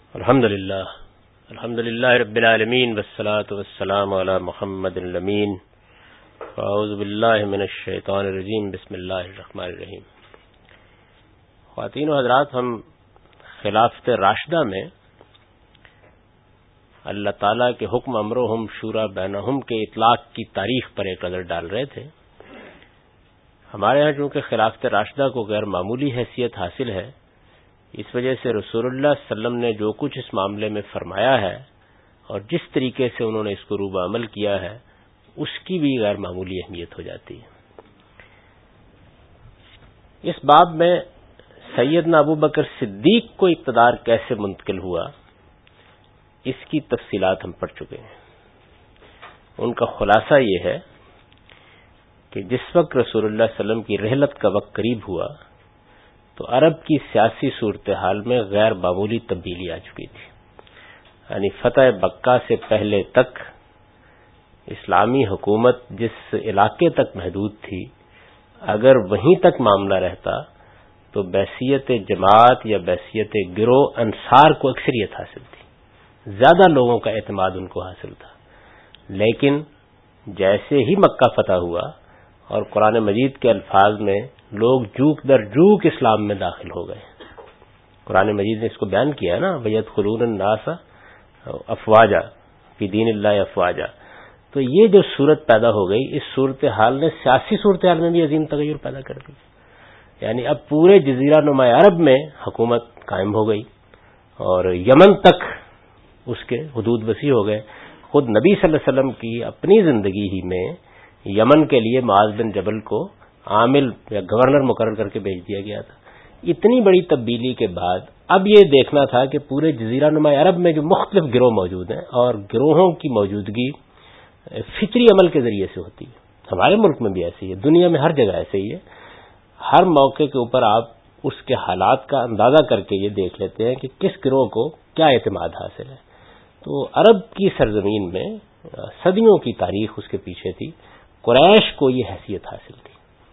الحمد للہ رب العالمین والصلاة والسلام علی محمد الامین اعوذ باللہ من الشیطان الرجیم بسم اللہ الرحمن الرحیم۔ خواتین و حضرات، ہم خلافت راشدہ میں اللہ تعالیٰ کے حکم امرہم شورا بینہم کے اطلاق کی تاریخ پر ایک نظر ڈال رہے تھے۔ ہمارے ہاں چونکہ خلافت راشدہ کو غیر معمولی حیثیت حاصل ہے، اس وجہ سے رسول اللہ صلی اللہ علیہ وسلم نے جو کچھ اس معاملے میں فرمایا ہے اور جس طریقے سے انہوں نے اس کو روبہ عمل کیا ہے، اس کی بھی غیر معمولی اہمیت ہو جاتی ہے۔ اس باب میں سیدنا ابو بکر صدیق کو اقتدار کیسے منتقل ہوا، اس کی تفصیلات ہم پڑھ چکے ہیں۔ ان کا خلاصہ یہ ہے کہ جس وقت رسول اللہ صلی اللہ علیہ وسلم کی رحلت کا وقت قریب ہوا تو عرب کی سیاسی صورتحال میں غیر معمولی تبدیلی آ چکی تھی۔ یعنی فتح مکہ سے پہلے تک اسلامی حکومت جس علاقے تک محدود تھی، اگر وہیں تک معاملہ رہتا تو بحیثیت جماعت یا بحیثیت گروہ انصار کو اکثریت حاصل تھی، زیادہ لوگوں کا اعتماد ان کو حاصل تھا۔ لیکن جیسے ہی مکہ فتح ہوا اور قرآن مجید کے الفاظ میں لوگ جوک در جوک اسلام میں داخل ہو گئے، قرآن مجید نے اس کو بیان کیا ہے نا، وَيَدْخُلُونَ النَّاسَ أَفْوَاجًا فِي دِينِ اللَّهِ أَفْوَاجًا۔ تو یہ جو صورت پیدا ہو گئی، اس صورتحال نے سیاسی صورتحال میں بھی عظیم تغیر پیدا کر دی۔ یعنی اب پورے جزیرہ نما عرب میں حکومت قائم ہو گئی اور یمن تک اس کے حدود وسیع ہو گئے۔ خود نبی صلی اللہ علیہ وسلم کی اپنی زندگی ہی میں یمن کے لیے معاذ بن جبل کو عامل یا گورنر مقرر کر کے بھیج دیا گیا تھا۔ اتنی بڑی تبدیلی کے بعد اب یہ دیکھنا تھا کہ پورے جزیرہ نما عرب میں جو مختلف گروہ موجود ہیں، اور گروہوں کی موجودگی فطری عمل کے ذریعے سے ہوتی ہے، ہمارے ملک میں بھی ایسی ہے، دنیا میں ہر جگہ ایسے ہی ہے۔ ہر موقع کے اوپر آپ اس کے حالات کا اندازہ کر کے یہ دیکھ لیتے ہیں کہ کس گروہ کو کیا اعتماد حاصل ہے۔ تو عرب کی سرزمین میں صدیوں کی تاریخ اس کے پیچھے تھی، قریش کو یہ حیثیت حاصل تھی۔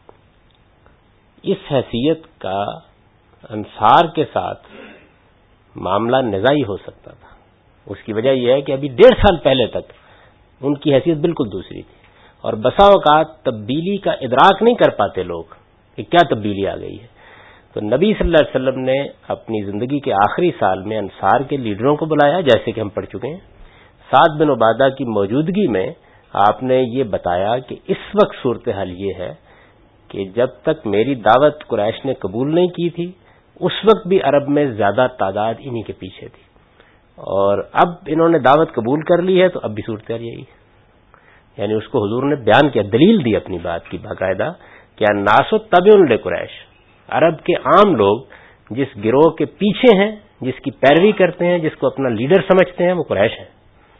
اس حیثیت کا انصار کے ساتھ معاملہ نزاعی ہو سکتا تھا۔ اس کی وجہ یہ ہے کہ ابھی 1.5 سال پہلے تک ان کی حیثیت بالکل دوسری تھی، اور بسا اوقات تبدیلی کا ادراک نہیں کر پاتے لوگ کہ کیا تبدیلی آ گئی ہے۔ تو نبی صلی اللہ علیہ وسلم نے اپنی زندگی کے آخری سال میں انصار کے لیڈروں کو بلایا، جیسے کہ ہم پڑھ چکے ہیں۔ سعد بن عبادہ کی موجودگی میں آپ نے یہ بتایا کہ اس وقت صورتحال یہ ہے کہ جب تک میری دعوت قریش نے قبول نہیں کی تھی، اس وقت بھی عرب میں زیادہ تعداد انہی کے پیچھے تھی، اور اب انہوں نے دعوت قبول کر لی ہے تو اب بھی صورتحال یہی ہے۔ یعنی اس کو حضور نے بیان کیا، دلیل دی اپنی بات کی باقاعدہ کہ الناس تبع لقریش، عرب کے عام لوگ جس گروہ کے پیچھے ہیں، جس کی پیروی کرتے ہیں، جس کو اپنا لیڈر سمجھتے ہیں، وہ قریش ہیں۔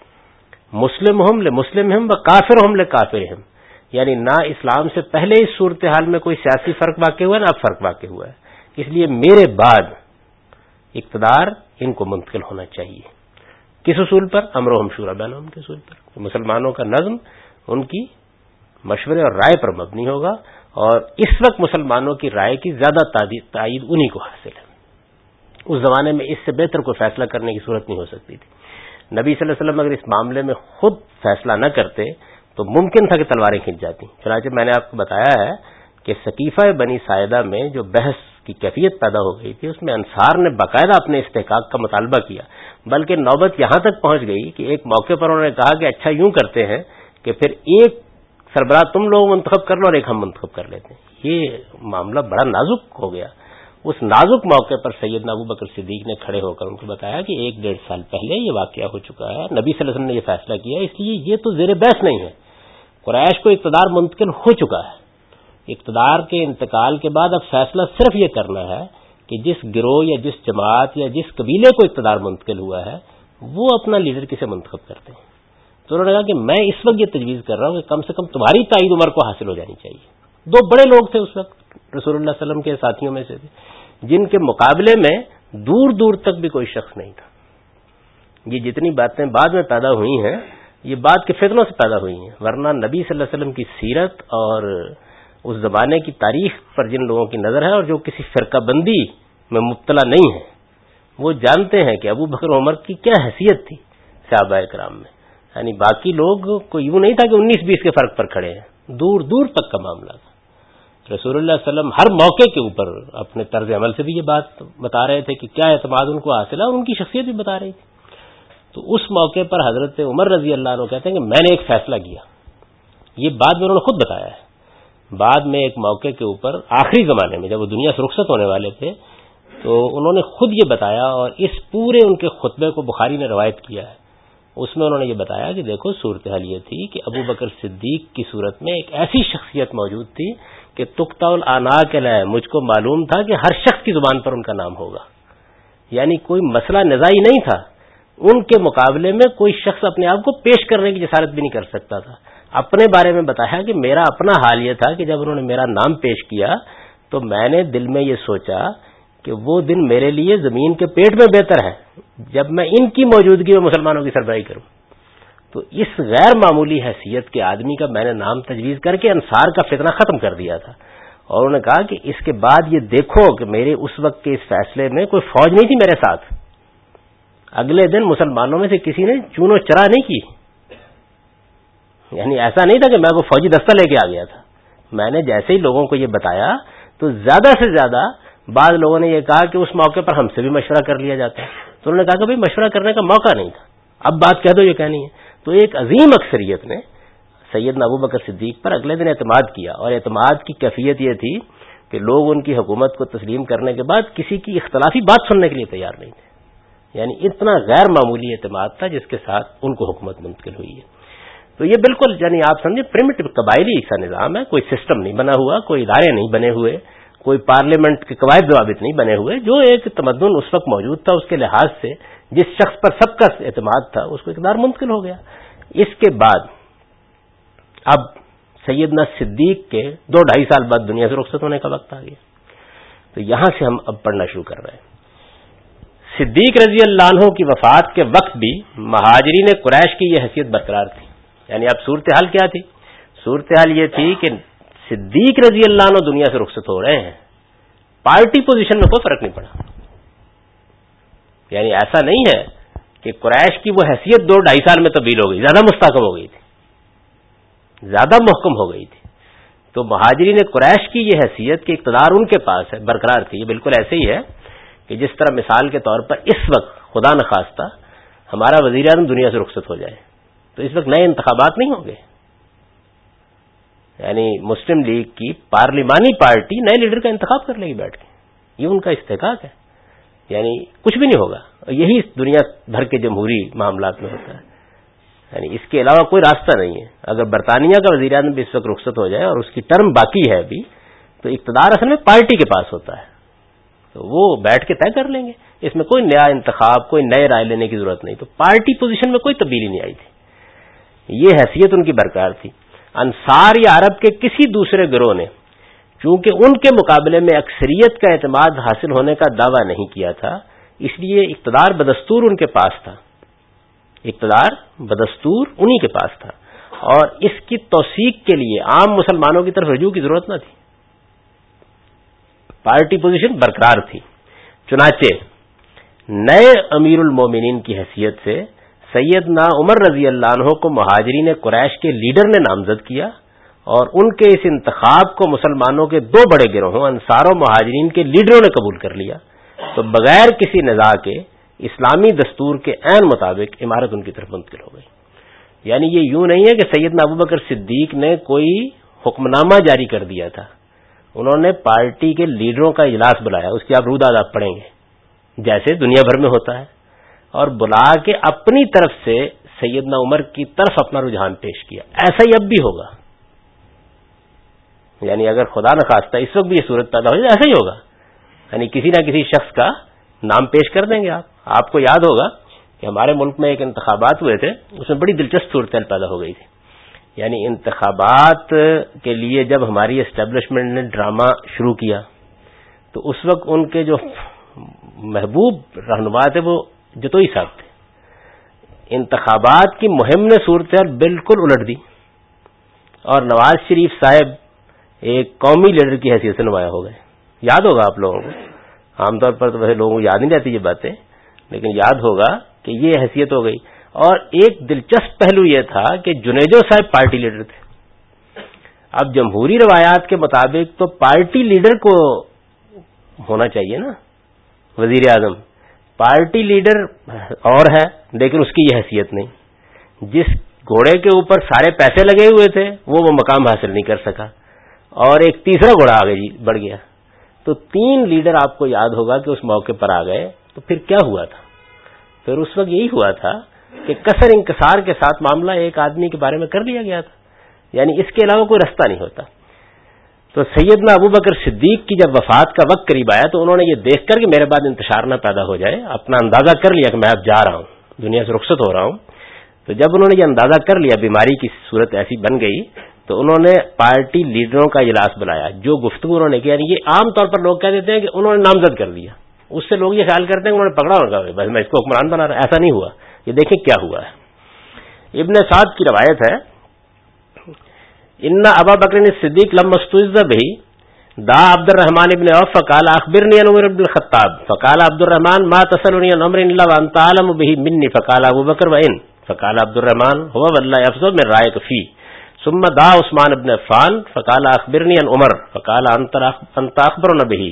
مسلمہم لمسلمہم و کافرہم لکافرہم، یعنی نہ اسلام سے پہلے اس صورتحال میں کوئی سیاسی فرق واقع ہوا ہے، نہ اب فرق واقع ہوا ہے۔ اس لیے میرے بعد اقتدار ان کو منتقل ہونا چاہیے۔ کس اصول پر؟ امرہم شورا بینہم کے اصول پر۔ مسلمانوں کا نظم ان کی مشورے اور رائے پر مبنی ہوگا، اور اس وقت مسلمانوں کی رائے کی زیادہ تائید انہی کو حاصل ہے۔ اس زمانے میں اس سے بہتر کوئی فیصلہ کرنے کی صورت نہیں ہو سکتی تھی۔ نبی صلی اللہ علیہ وسلم اگر اس معاملے میں خود فیصلہ نہ کرتے تو ممکن تھا کہ تلواریں کھنچ جاتی۔ چنانچہ میں نے آپ کو بتایا ہے کہ سقیفہ بنی ساعدہ میں جو بحث کی کیفیت پیدا ہو گئی تھی، اس میں انصار نے باقاعدہ اپنے استحقاق کا مطالبہ کیا، بلکہ نوبت یہاں تک پہنچ گئی کہ ایک موقع پر انہوں نے کہا کہ اچھا یوں کرتے ہیں کہ پھر ایک سربراہ تم لوگ منتخب کر لو اور ایک ہم منتخب کر لیتے ہیں۔ یہ معاملہ بڑا نازک ہو گیا۔ اس نازک موقع پر سیدنا ابو بکر صدیق نے کھڑے ہو کر ان کو بتایا کہ 1.5 سال پہلے یہ واقعہ ہو چکا ہے، نبی صلی اللہ علیہ وسلم نے یہ فیصلہ کیا، اس لیے یہ تو زیر بحث نہیں ہے۔ قریش کو اقتدار منتقل ہو چکا ہے، اقتدار کے انتقال کے بعد اب فیصلہ صرف یہ کرنا ہے کہ جس گروہ یا جس جماعت یا جس قبیلے کو اقتدار منتقل ہوا ہے وہ اپنا لیڈر کسے منتخب کرتے ہیں۔ تو انہوں نے کہا کہ میں اس وقت یہ تجویز کر رہا ہوں کہ کم سے کم تمہاری تائید عمر کو حاصل ہو جانی چاہیے۔ 2 بڑے لوگ تھے اس وقت رسول اللہ صلی اللہ علیہ وسلم کے ساتھیوں میں سے، جن کے مقابلے میں دور دور تک بھی کوئی شخص نہیں تھا۔ یہ جتنی باتیں بعد میں پیدا ہوئی ہیں، یہ بعد کے فتنوں سے پیدا ہوئی ہیں، ورنہ نبی صلی اللہ علیہ وسلم کی سیرت اور اس زمانے کی تاریخ پر جن لوگوں کی نظر ہے اور جو کسی فرقہ بندی میں مبتلا نہیں ہے، وہ جانتے ہیں کہ ابو بکر عمر کی کیا حیثیت تھی صحابہ کرام میں. یعنی باقی لوگ کو یوں نہیں تھا کہ 19-20 کے فرق پر کھڑے ہیں، دور دور تک کا معاملہ تھا. رسول اللہ صلی اللہ علیہ وسلم ہر موقع کے اوپر اپنے طرز عمل سے بھی یہ بات بتا رہے تھے کہ کیا اعتماد ان کو حاصل ہے، اور ان کی شخصیت بھی بتا رہی تھی. تو اس موقع پر حضرت عمر رضی اللہ عنہ کہتے ہیں کہ میں نے ایک فیصلہ کیا. یہ بعد میں انہوں نے خود بتایا ہے. بعد میں ایک موقع کے اوپر آخری زمانے میں جب وہ دنیا سے رخصت ہونے والے تھے تو انہوں نے خود یہ بتایا، اور اس پورے ان کے خطبے کو بخاری نے روایت کیا ہے. اس میں انہوں نے یہ بتایا کہ دیکھو صورتحال یہ تھی کہ ابو بکر صدیق کی صورت میں ایک ایسی شخصیت موجود تھی کہ تقطع العناق علیہ، مجھ کو معلوم تھا کہ ہر شخص کی زبان پر ان کا نام ہوگا. یعنی کوئی مسئلہ نزاعی نہیں تھا، ان کے مقابلے میں کوئی شخص اپنے آپ کو پیش کرنے کی جسارت بھی نہیں کر سکتا تھا. اپنے بارے میں بتایا کہ میرا اپنا حال یہ تھا کہ جب انہوں نے میرا نام پیش کیا تو میں نے دل میں یہ سوچا کہ وہ دن میرے لیے زمین کے پیٹ میں بہتر ہے جب میں ان کی موجودگی میں مسلمانوں کی سربراہی کروں. تو اس غیر معمولی حیثیت کے آدمی کا میں نے نام تجویز کر کے انصار کا فتنہ ختم کر دیا تھا. اور انہوں نے کہا کہ اس کے بعد یہ دیکھو کہ میرے اس وقت کے اس فیصلے میں کوئی فوج نہیں تھی میرے ساتھ. اگلے دن مسلمانوں میں سے کسی نے چون و چرا نہیں کی. یعنی ایسا نہیں تھا کہ میں وہ فوجی دستہ لے کے آ گیا تھا. میں نے جیسے ہی لوگوں کو یہ بتایا تو زیادہ سے زیادہ بعض لوگوں نے یہ کہا کہ اس موقع پر ہم سے بھی مشورہ کر لیا جاتا ہے. تو انہوں نے کہا کہ بھائی مشورہ کرنے کا موقع نہیں تھا، اب بات کہہ دو یہ کہنی ہے. تو ایک عظیم اکثریت نے سیدنا ابو بکر صدیق پر اگلے دن اعتماد کیا، اور اعتماد کی کیفیت یہ تھی کہ لوگ ان کی حکومت کو تسلیم کرنے کے بعد کسی کی اختلافی بات سننے کے لیے تیار نہیں تھے. یعنی اتنا غیر معمولی اعتماد تھا جس کے ساتھ ان کو حکومت منتقل ہوئی ہے. تو یہ بالکل یعنی آپ سمجھیں پریمیٹو قبائلی سا نظام ہے. کوئی سسٹم نہیں بنا ہوا، کوئی ادارے نہیں بنے ہوئے، کوئی پارلیمنٹ کے قواعد ضوابط نہیں بنے ہوئے. جو ایک تمدن اس وقت موجود تھا اس کے لحاظ سے جس شخص پر سب کا اعتماد تھا اس کو اقتدار منتقل ہو گیا. اس کے بعد اب سیدنا صدیق کے 2-2.5 سال بعد دنیا سے رخصت ہونے کا وقت آ گیا. تو یہاں سے ہم اب پڑھنا شروع کر رہے ہیں. صدیق رضی اللہ عنہ کی وفات کے وقت بھی مہاجرین قریش کی یہ حیثیت برقرار تھی. یعنی اب صورتحال کیا تھی؟ صورتحال یہ تھی کہ صدیق رضی اللہ عنہ دنیا سے رخصت ہو رہے ہیں، پارٹی پوزیشن میں کوئی فرق نہیں پڑا. یعنی ایسا نہیں ہے کہ قریش کی وہ حیثیت 2-2.5 سال میں تبدیل ہو گئی، زیادہ مستحکم ہو گئی تھی، زیادہ محکم ہو گئی تھی. تو مہاجرین قریش کی یہ حیثیت کہ اقتدار ان کے پاس ہے برقرار تھی. یہ بالکل ایسے ہی ہے کہ جس طرح مثال کے طور پر اس وقت خدا نخواستہ ہمارا وزیر اعظم دنیا سے رخصت ہو جائے تو اس وقت نئے انتخابات نہیں ہوں گے. یعنی مسلم لیگ کی پارلیمانی پارٹی نئے لیڈر کا انتخاب کر لے گی بیٹھ کے. یہ ان کا استحقاق ہے. یعنی کچھ بھی نہیں ہوگا. یہی دنیا بھر کے جمہوری معاملات میں ہوتا ہے. یعنی اس کے علاوہ کوئی راستہ نہیں ہے. اگر برطانیہ کا وزیر اعظم بھی اس وقت رخصت ہو جائے اور اس کی ٹرم باقی ہے ابھی تو اقتدار اصل میں پارٹی کے پاس ہوتا ہے. تو وہ بیٹھ کے طے کر لیں گے. اس میں کوئی نیا انتخاب، کوئی نئے رائے لینے کی ضرورت نہیں. تو پارٹی پوزیشن میں کوئی تبدیلی نہیں آئی تھی. یہ حیثیت ان کی برقرار تھی. انصار یا عرب کے کسی دوسرے گروہ نے چونکہ ان کے مقابلے میں اکثریت کا اعتماد حاصل ہونے کا دعویٰ نہیں کیا تھا، اس لیے اقتدار بدستور ان کے پاس تھا. اقتدار بدستور انہی کے پاس تھا اور اس کی توثیق کے لیے عام مسلمانوں کی طرف رجوع کی ضرورت نہ تھی. پارٹی پوزیشن برقرار تھی. چنانچہ نئے امیر المومنین کی حیثیت سے سیدنا عمر رضی اللہ عنہ کو مہاجرین قریش کے لیڈر نے نامزد کیا اور ان کے اس انتخاب کو مسلمانوں کے 2 بڑے گروہوں انصار و مہاجرین کے لیڈروں نے قبول کر لیا. تو بغیر کسی نزاع کے اسلامی دستور کے عین مطابق امارت ان کی طرف منتقل ہو گئی. یعنی یہ یوں نہیں ہے کہ سیدنا ابو بکر صدیق نے کوئی حکم نامہ جاری کر دیا تھا. انہوں نے پارٹی کے لیڈروں کا اجلاس بلایا، اس کی آپ روداد آپ پڑھیں گے جیسے دنیا بھر میں ہوتا ہے، اور بلا کے اپنی طرف سے سیدنا عمر کی طرف اپنا رجحان پیش کیا. ایسا ہی اب بھی ہوگا. یعنی اگر خدا نخواستہ اس وقت بھی یہ صورت پیدا ہو جائے ایسا ہی ہوگا. یعنی کسی نہ کسی شخص کا نام پیش کر دیں گے. آپ کو یاد ہوگا کہ ہمارے ملک میں ایک انتخابات ہوئے تھے، اس میں بڑی دلچسپ صورتحال پیدا ہو گئی تھی. یعنی انتخابات کے لیے جب ہماری اسٹیبلشمنٹ نے ڈرامہ شروع کیا تو اس وقت ان کے جو محبوب رہنما تھے وہ جتوئی صاحب تھے. انتخابات کی مہم نے صورتحال بالکل الٹ دی اور نواز شریف صاحب ایک قومی لیڈر کی حیثیت سے نمایاں ہو گئے. یاد ہوگا آپ لوگوں کو. عام طور پر تو ویسے لوگوں کو یاد نہیں رہتی یہ باتیں، لیکن یاد ہوگا کہ یہ حیثیت ہو گئی. اور ایک دلچسپ پہلو یہ تھا کہ جنیجو صاحب پارٹی لیڈر تھے. اب جمہوری روایات کے مطابق تو پارٹی لیڈر کو ہونا چاہیے نا وزیر اعظم. پارٹی لیڈر اور ہے لیکن اس کی یہ حیثیت نہیں. جس گھوڑے کے اوپر سارے پیسے لگے ہوئے تھے وہ مقام حاصل نہیں کر سکا، اور ایک تیسرا گھوڑا آگے بڑھ گیا. تو 3 لیڈر آپ کو یاد ہوگا کہ اس موقع پر آ گئے. تو پھر کیا ہوا تھا؟ پھر اس وقت یہی ہوا تھا کہ کثر انکسار کے ساتھ معاملہ ایک آدمی کے بارے میں کر لیا گیا تھا، یعنی اس کے علاوہ کوئی رستہ نہیں ہوتا. تو سیدنا ابوبکر صدیق کی جب وفات کا وقت قریب آیا تو انہوں نے یہ دیکھ کر کہ میرے بعد انتشار نہ پیدا ہو جائے، اپنا اندازہ کر لیا کہ میں اب جا رہا ہوں، دنیا سے رخصت ہو رہا ہوں. تو جب انہوں نے یہ اندازہ کر لیا بیماری کی صورت ایسی بن گئی تو انہوں نے پارٹی لیڈروں کا اجلاس بلایا. جو گفتگو انہوں نے کیا، یعنی یہ عام طور پر لوگ کہہ دیتے ہیں کہ انہوں نے نامزد کر دیا، اس سے لوگ یہ خیال کرتے ہیں کہ انہوں نے پکڑا ہوگا بس میں اس کو حکمران بنا رہا. ایسا نہیں ہوا. یہ دیکھیں کیا ہوا ہے. ابن سعد کی روایت ہے، ان ابا بکر صدیق لما استعذ به دعا عبد الرحمن ابن عوف فقال اخبرني عن عمر بن الخطاب فقال عبد الرحمن ما تسألني عن امر الا وانت عالم به مني فقال ابو بکر وان فقال عبد الرحمن هو والله افضل من رايك فيه ثم دعا عثمان بن عفان فقال اخبرني عن عمر فقال انت اخبرنا به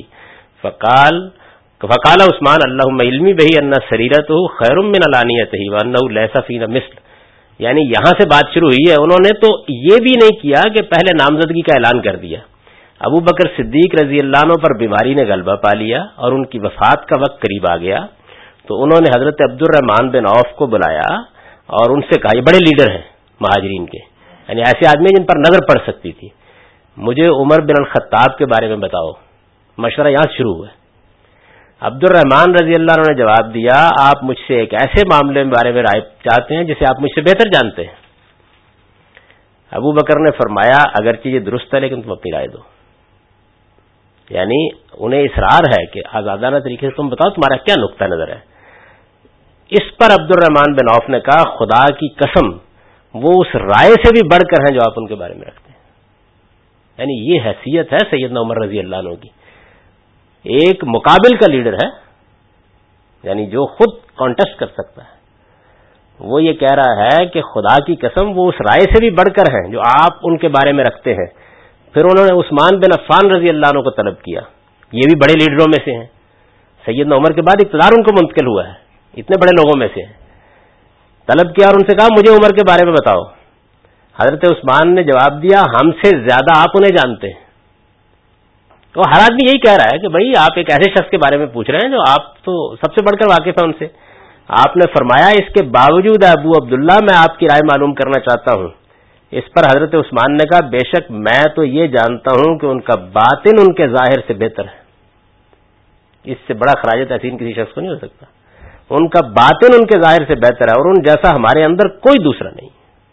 فقال عثمان اللهم علمي به ان سريرته خير من علانيته وانه ليس فينا مثل. یعنی یہاں سے بات شروع ہوئی ہے. انہوں نے تو یہ بھی نہیں کیا کہ پہلے نامزدگی کا اعلان کر دیا. ابو بکر صدیق رضی اللہ عنہ پر بیماری نے غلبہ پا لیا اور ان کی وفات کا وقت قریب آ گیا تو انہوں نے حضرت عبد الرحمن بن عوف کو بلایا اور ان سے کہا، یہ بڑے لیڈر ہیں مہاجرین کے، یعنی ایسے آدمی جن پر نظر پڑ سکتی تھی، مجھے عمر بن الخطاب کے بارے میں بتاؤ. مشورہ یہاں شروع ہوا. عبد الرحمن رضی اللہ عنہ نے جواب دیا، آپ مجھ سے ایک ایسے معاملے کے بارے میں رائے چاہتے ہیں جسے آپ مجھ سے بہتر جانتے ہیں. ابو بکر نے فرمایا اگرچہ یہ درست ہے لیکن تم اپنی رائے دو. یعنی انہیں اصرار ہے کہ آزادانہ طریقے سے تم بتاؤ تمہارا کیا نقطہ نظر ہے. اس پر عبد الرحمن بن عوف نے کہا، خدا کی قسم وہ اس رائے سے بھی بڑھ کر ہیں جو آپ ان کے بارے میں رکھتے ہیں. یعنی یہ حیثیت ہے سیدنا عمر رضی اللہ عنہ کی. ایک مقابل کا لیڈر ہے، یعنی جو خود کانٹیسٹ کر سکتا ہے، وہ یہ کہہ رہا ہے کہ خدا کی قسم وہ اس رائے سے بھی بڑھ کر ہیں جو آپ ان کے بارے میں رکھتے ہیں. پھر انہوں نے عثمان بن عفان رضی اللہ عنہ کو طلب کیا، یہ بھی بڑے لیڈروں میں سے ہیں، سیدنا عمر کے بعد اقتدار ان کو منتقل ہوا ہے، اتنے بڑے لوگوں میں سے ہیں. طلب کیا اور ان سے کہا مجھے عمر کے بارے میں بتاؤ. حضرت عثمان نے جواب دیا، ہم سے زیادہ آپ انہیں جانتے ہیں. تو ہر آدمی یہی کہہ رہا ہے کہ بھائی آپ ایک ایسے شخص کے بارے میں پوچھ رہے ہیں جو آپ تو سب سے بڑھ کر واقف ہیں ان سے. آپ نے فرمایا اس کے باوجود ابو عبداللہ میں آپ کی رائے معلوم کرنا چاہتا ہوں. اس پر حضرت عثمان نے کہا، بے شک میں تو یہ جانتا ہوں کہ ان کا باطن ان کے ظاہر سے بہتر ہے. اس سے بڑا خراج تحسین کسی شخص کو نہیں ہو سکتا. ان کا باطن ان کے ظاہر سے بہتر ہے اور ان جیسا ہمارے اندر کوئی دوسرا نہیں.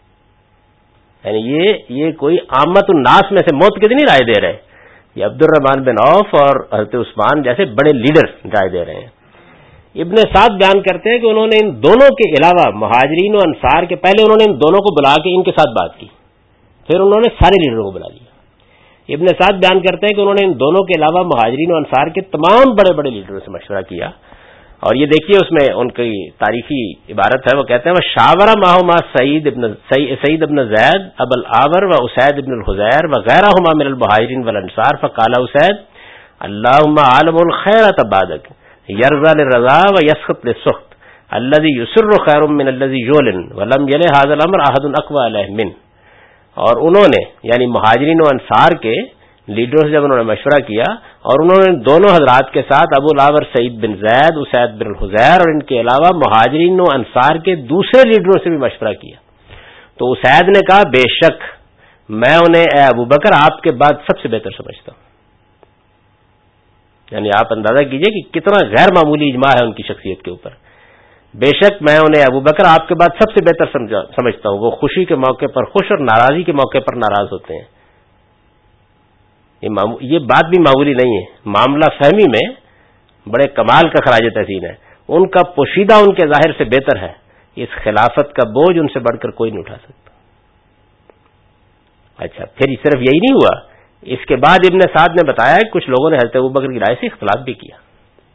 یعنی یہ کوئی عامت الناس میں سے موت کی نہیں رائے دے رہے، یہ عبد الرحمن بن عوف اور حضرت عثمان جیسے بڑے لیڈر رائے دے رہے ہیں. ابن سعد بیان کرتے ہیں کہ انہوں نے ان دونوں کے علاوہ مہاجرین و انصار کے پہلے انہوں نے ان دونوں کو بلا کے ان کے ساتھ بات کی، پھر انہوں نے سارے لیڈروں کو بلا لیا. ابن سعد بیان کرتے ہیں کہ انہوں نے ان دونوں کے علاوہ مہاجرین و انصار کے تمام بڑے بڑے لیڈروں سے مشورہ کیا. اور یہ دیکھیے اس میں ان کی تاریخی عبارت ہے، وہ کہتے ہیں وہ شاورہ ماہما سعید ابن زید ابو العاور و اسید ابن الحزیر و غیرہما من المہاجرین والانصار فقال اسید اللہم عالم الخیر تبادک یرضى للرضا ويسخط للسخط الذي يسر خير من الذي يعلن ولم يل هذا الامر احد اقوى عليه من. اور انہوں نے یعنی مہاجرین و انصار کے لیڈروں سے جب انہوں نے مشورہ کیا اور انہوں نے دونوں حضرات کے ساتھ ابو العاور سعید بن زید اسید بن الحزیر اور ان کے علاوہ مہاجرین و انصار کے دوسرے لیڈروں سے بھی مشورہ کیا تو اسید نے کہا بے شک میں انہیں اے ابو بکر آپ کے بعد سب سے بہتر سمجھتا ہوں. یعنی آپ اندازہ کیجئے کہ کتنا غیر معمولی اجماع ہے ان کی شخصیت کے اوپر. بے شک میں انہیں ابو بکر آپ کے بعد سب سے بہتر سمجھتا ہوں. وہ خوشی کے موقع پر خوش اور ناراضی کے موقع پر ناراض ہوتے ہیں. یہ بات بھی معمولی نہیں ہے. معاملہ فہمی میں بڑے کمال کا خراج تحسین ہے. ان کا پوشیدہ ان کے ظاہر سے بہتر ہے. اس خلافت کا بوجھ ان سے بڑھ کر کوئی نہیں اٹھا سکتا. اچھا پھر صرف یہی نہیں ہوا، اس کے بعد ابن سعد نے بتایا کہ کچھ لوگوں نے حضرت ابوبکر کی رائے سے اختلاف بھی کیا.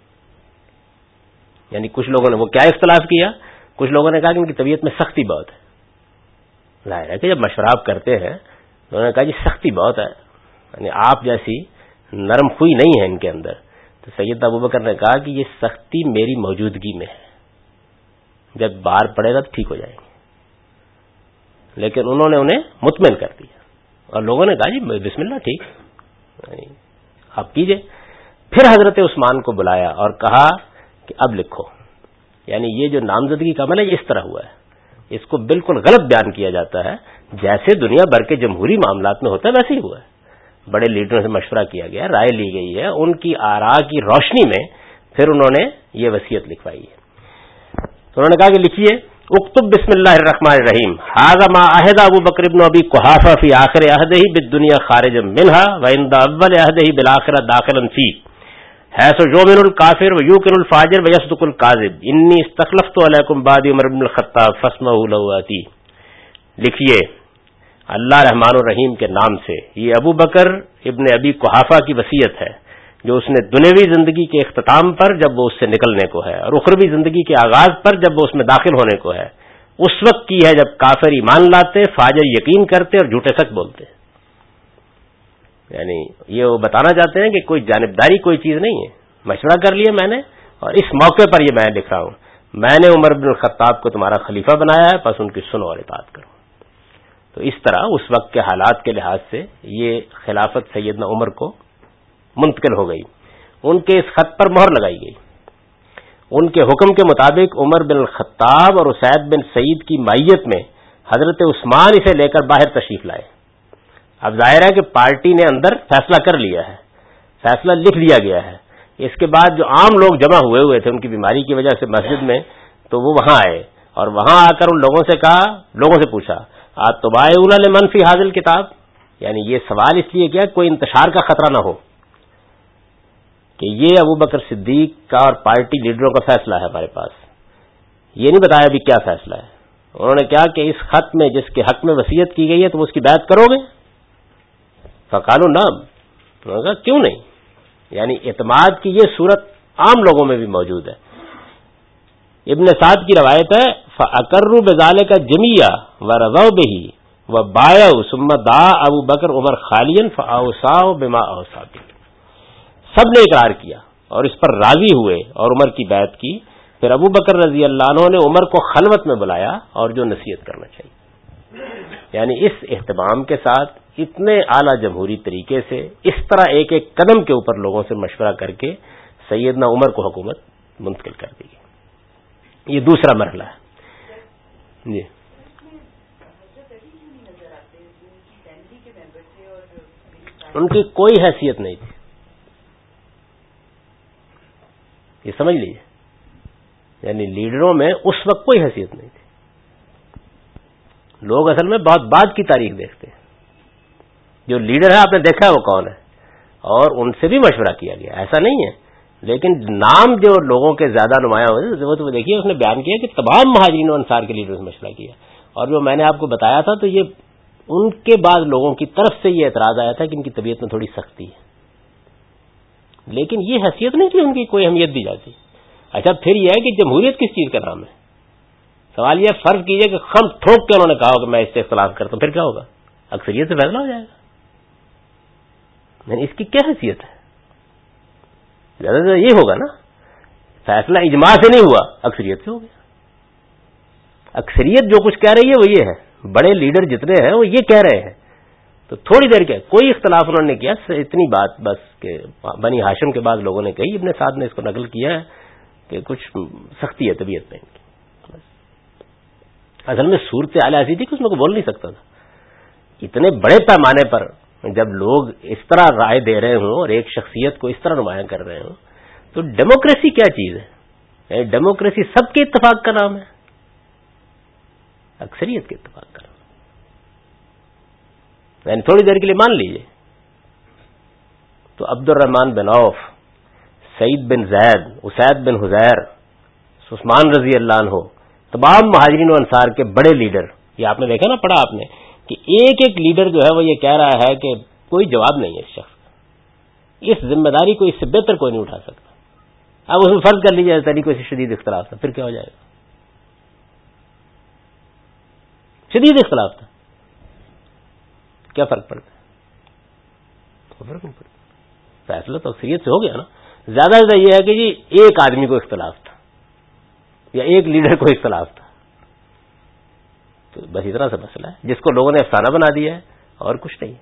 یعنی کچھ لوگوں نے وہ کیا اختلاف کیا، کچھ لوگوں نے کہا کہ ان کی طبیعت میں سختی بہت ہے. ظاہر ہے کہ جب مشورہ آپ کرتے ہیں تو انہوں نے کہا جی سختی بہت ہے، یعنی آپ جیسی نرم خوئی نہیں ہے ان کے اندر. تو سیدنا ابوبکر نے کہا کہ یہ سختی میری موجودگی میں ہے، جب بار پڑے گا تو ٹھیک ہو جائیں گے. لیکن انہوں نے انہیں مطمئن کر دیا اور لوگوں نے کہا جی بسم اللہ ٹھیک آپ کیجئے. پھر حضرت عثمان کو بلایا اور کہا کہ اب لکھو. یعنی یہ جو نامزدگی کا عمل ہے یہ اس طرح ہوا ہے، اس کو بالکل غلط بیان کیا جاتا ہے، جیسے دنیا بھر کے جمہوری معاملات میں ہوتا ہے ویسے ہی ہوا ہے. بڑے لیڈروں سے مشورہ کیا گیا، رائے لی گئی ہے، ان کی آراء کی روشنی میں پھر انہوں نے یہ وصیت لکھوائی ہے. تو انہوں نے کہا کہ لکھیے اکتب بسم اللہ الرحمن الرحیم ھذا ما عہد ابو بکر بن ابی قحافہ فی آخر عہدہ بالدنیا خارجا منها وعند اول عہدہ بالآخرہ داخلا فی حیث یؤمن الکافر ویوقن الفاجر ویصدق الکاذب انی استخلفت علیکم بعد عمر بن الخطاب فاسمعوا له آتی. لکھیے اللہ رحمان الرحیم کے نام سے، یہ ابو بکر ابن ابی قحافہ کی وصیت ہے جو اس نے دنیوی زندگی کے اختتام پر جب وہ اس سے نکلنے کو ہے اور اخروی زندگی کے آغاز پر جب وہ اس میں داخل ہونے کو ہے، اس وقت کی ہے جب کافر ایمان لاتے، فاجر یقین کرتے اور جھوٹے سچ بولتے. یعنی یہ وہ بتانا چاہتے ہیں کہ کوئی جانبداری کوئی چیز نہیں ہے، مشورہ کر لیا میں نے اور اس موقع پر یہ میں لکھ رہا ہوں، میں نے عمر بن الخطاب کو تمہارا خلیفہ بنایا ہے، بس ان کی سنو اور اطاعت کرو. تو اس طرح اس وقت کے حالات کے لحاظ سے یہ خلافت سیدنا عمر کو منتقل ہو گئی. ان کے اس خط پر مہر لگائی گئی. ان کے حکم کے مطابق عمر بن الخطاب اور اسید بن سعید کی مائیت میں حضرت عثمان اسے لے کر باہر تشریف لائے. اب ظاہر ہے کہ پارٹی نے اندر فیصلہ کر لیا ہے، فیصلہ لکھ دیا گیا ہے. اس کے بعد جو عام لوگ جمع ہوئے تھے ان کی بیماری کی وجہ سے مسجد میں، تو وہ وہاں آئے اور وہاں آ کر ان لوگوں سے کہا، لوگوں سے پوچھا اتباعون لمن فی ھذا الکتاب، یعنی یہ سوال اس لیے کیا کوئی انتشار کا خطرہ نہ ہو کہ یہ ابو بکر صدیق کا اور پارٹی لیڈروں کا فیصلہ ہے ہمارے پاس. یہ نہیں بتایا ابھی کیا فیصلہ ہے. انہوں نے کہا کہ اس خط میں جس کے حق میں وصیت کی گئی ہے تم اس کی بیعت کرو گے؟ فقالوا نعم. انہوں نے کہا کیوں نہیں. یعنی اعتماد کی یہ صورت عام لوگوں میں بھی موجود ہے. ابن سعد کی روایت ہے فاقروا بذلک جميعا ورضوا به وبايعوا ثم دعا ابو بکر عمر خالیا فاوصاه بما اوصى به. سب نے اقرار کیا اور اس پر راضی ہوئے اور عمر کی بیعت کی. پھر ابو بکر رضی اللہ عنہ نے عمر کو خلوت میں بلایا اور جو نصیحت کرنا چاہیے. یعنی اس اہتمام کے ساتھ اتنے اعلیٰ جمہوری طریقے سے اس طرح ایک ایک قدم کے اوپر لوگوں سے مشورہ کر کے سیدنا عمر کو حکومت منتقل کر دی گئی. یہ دوسرا مرحلہ ہے. جی ان کی کوئی حیثیت نہیں تھی، یہ سمجھ لیجیے. یعنی لیڈروں میں اس وقت کوئی حیثیت نہیں تھی. لوگ اصل میں بہت بعد کی تاریخ دیکھتے ہیں. جو لیڈر ہے آپ نے دیکھا ہے وہ کون ہے اور ان سے بھی مشورہ کیا گیا، ایسا نہیں ہے. لیکن نام جو لوگوں کے زیادہ نمایاں ہوئے وہ تو دیکھیے اس نے بیان کیا کہ تمام مہاجرین و انصار کے لیڈروں سے مشورہ کیا. اور جو میں نے آپ کو بتایا تھا تو یہ ان کے بعد لوگوں کی طرف سے یہ اعتراض آیا تھا کہ ان کی طبیعت میں تھوڑی سختی ہے، لیکن یہ حیثیت نہیں کہ ان کی کوئی اہمیت دی جاتی. اچھا پھر یہ ہے کہ جمہوریت کس چیز کا نام ہے؟ سوال یہ فرض کیجئے کہ خم ٹھوک کے انہوں نے کہا کہ میں اس سے اختلاف کرتا ہوں، پھر کیا ہوگا؟ اکثریت سے فیصلہ ہو جائے گا. یعنی اس کی کیا حیثیت ہے؟ زیادہ سے یہ ہوگا نا، فیصلہ اجماع سے نہیں ہوا، اکثریت سے ہو گیا. اکثریت جو کچھ کہہ رہی ہے وہ یہ ہے، بڑے لیڈر جتنے ہیں وہ یہ کہہ رہے ہیں. تو تھوڑی دیر کیا کوئی اختلاف انہوں نے کیا، اتنی بات بس کہ بنی ہاشم کے بعد لوگوں نے کہی، ابن سعد نے اس کو نقل کیا ہے کہ کچھ سختی ہے طبیعت میں ان کی. اصل میں صورت حال ایسی تھی کہ اس میں کوئی بول نہیں سکتا تھا. اتنے بڑے پیمانے پر جب لوگ اس طرح رائے دے رہے ہوں اور ایک شخصیت کو اس طرح نمایاں کر رہے ہوں تو ڈیموکریسی کیا چیز ہے؟ ڈیموکریسی سب کے اتفاق کا نام ہے، اکثریت کے اتفاق کا نام. یعنی تھوڑی دیر کے لیے مان لیجئے تو عبد الرحمن بن عوف، سعید بن زید، اسید بن حذیر، عثمان رضی اللہ عنہ، تمام مہاجرین و انصار کے بڑے لیڈر، یہ آپ نے دیکھا نا، پڑھا آپ نے کہ ایک ایک لیڈر جو ہے وہ یہ کہہ رہا ہے کہ کوئی جواب نہیں ہے اس شخص کا، اس ذمہ داری کو اس سے بہتر کوئی نہیں اٹھا سکتا. اب اس میں فرض کر لیجیے طریقوں سے شدید اختلاف تھا، پھر کیا ہو جائے گا؟ شدید اختلاف تھا، کیا فرق پڑتا ہے؟ فرق نہیں پڑتا، فیصلہ تو اکثریت سے ہو گیا نا. زیادہ سے یہ ہے کہ جی ایک آدمی کو اختلاف تھا یا ایک لیڈر کو اختلاف تھا، تو بس اتنا سا مسئلہ ہے جس کو لوگوں نے افسانہ بنا دیا ہے اور کچھ نہیں ہے.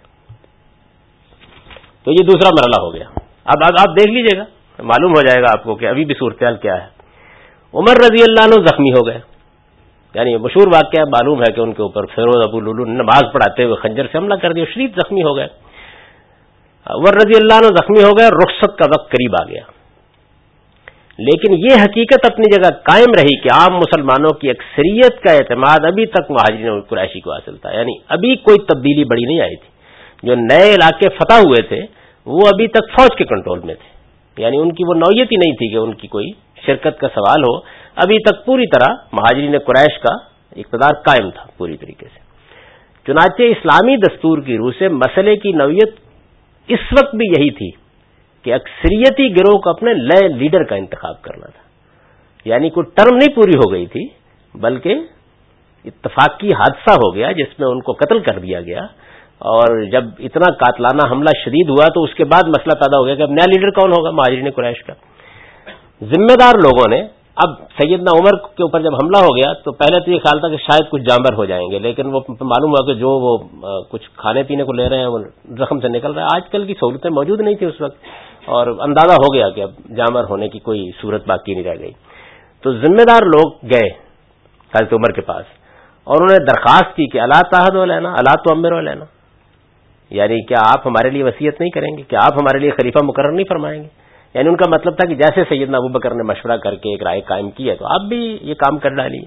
تو یہ دوسرا مرحلہ ہو گیا. اب آپ دیکھ لیجئے گا، معلوم ہو جائے گا آپ کو کہ ابھی بھی صورتحال کیا ہے. عمر رضی اللہ عنہ زخمی ہو گئے، یعنی مشہور واقعہ معلوم ہے کہ ان کے اوپر فیروز ابو لولو نے نماز پڑھاتے ہوئے خنجر سے حملہ کر دیا، شدید زخمی ہو گئے. عمر رضی اللہ عنہ زخمی ہو گئے، رخصت کا وقت قریب آ گیا. لیکن یہ حقیقت اپنی جگہ قائم رہی کہ عام مسلمانوں کی اکثریت کا اعتماد ابھی تک مہاجرین قریشی کو حاصل تھا، یعنی ابھی کوئی تبدیلی بڑی نہیں آئی تھی. جو نئے علاقے فتح ہوئے تھے وہ ابھی تک فوج کے کنٹرول میں تھے، یعنی ان کی وہ نوعیت ہی نہیں تھی کہ ان کی کوئی شرکت کا سوال ہو. ابھی تک پوری طرح مہاجرین قریش کا اقتدار قائم تھا پوری طریقے سے. چنانچہ اسلامی دستور کی روح سے مسئلے کی نوعیت اس وقت بھی یہی تھی کہ اکثریتی گروہ کو اپنے نئے لیڈر کا انتخاب کرنا تھا. یعنی کوئی ٹرم نہیں پوری ہو گئی تھی، بلکہ اتفاقی حادثہ ہو گیا جس میں ان کو قتل کر دیا گیا. اور جب اتنا قاتلانہ حملہ شدید ہوا تو اس کے بعد مسئلہ پیدا ہو گیا کہ اب نیا لیڈر کون ہوگا مہاجرین قریش کا. ذمہ دار لوگوں نے اب سیدنا عمر کے اوپر جب حملہ ہو گیا تو پہلے تو یہ خیال تھا کہ شاید کچھ جانور ہو جائیں گے، لیکن وہ معلوم ہوا کہ جو وہ کچھ کھانے پینے کو لے رہے ہیں وہ زخم سے نکل رہا ہے. آج کل کی سہولتیں موجود نہیں تھی اس وقت، اور اندازہ ہو گیا کہ اب جانور ہونے کی کوئی صورت باقی نہیں رہ گئی. تو ذمہ دار لوگ گئے حضرت عمر کے پاس اور انہوں نے درخواست کی کہ الا تعہدوا لینا الا تؤمروا لینا، یعنی کیا آپ ہمارے لیے وصیت نہیں کریں گے، کیا آپ ہمارے لیے خلیفہ مقرر نہیں فرمائیں گے. یعنی ان کا مطلب تھا کہ جیسے سیدنا ابوبکر نے مشورہ کر کے ایک رائے قائم کی ہے تو آپ بھی یہ کام کر ڈالیے.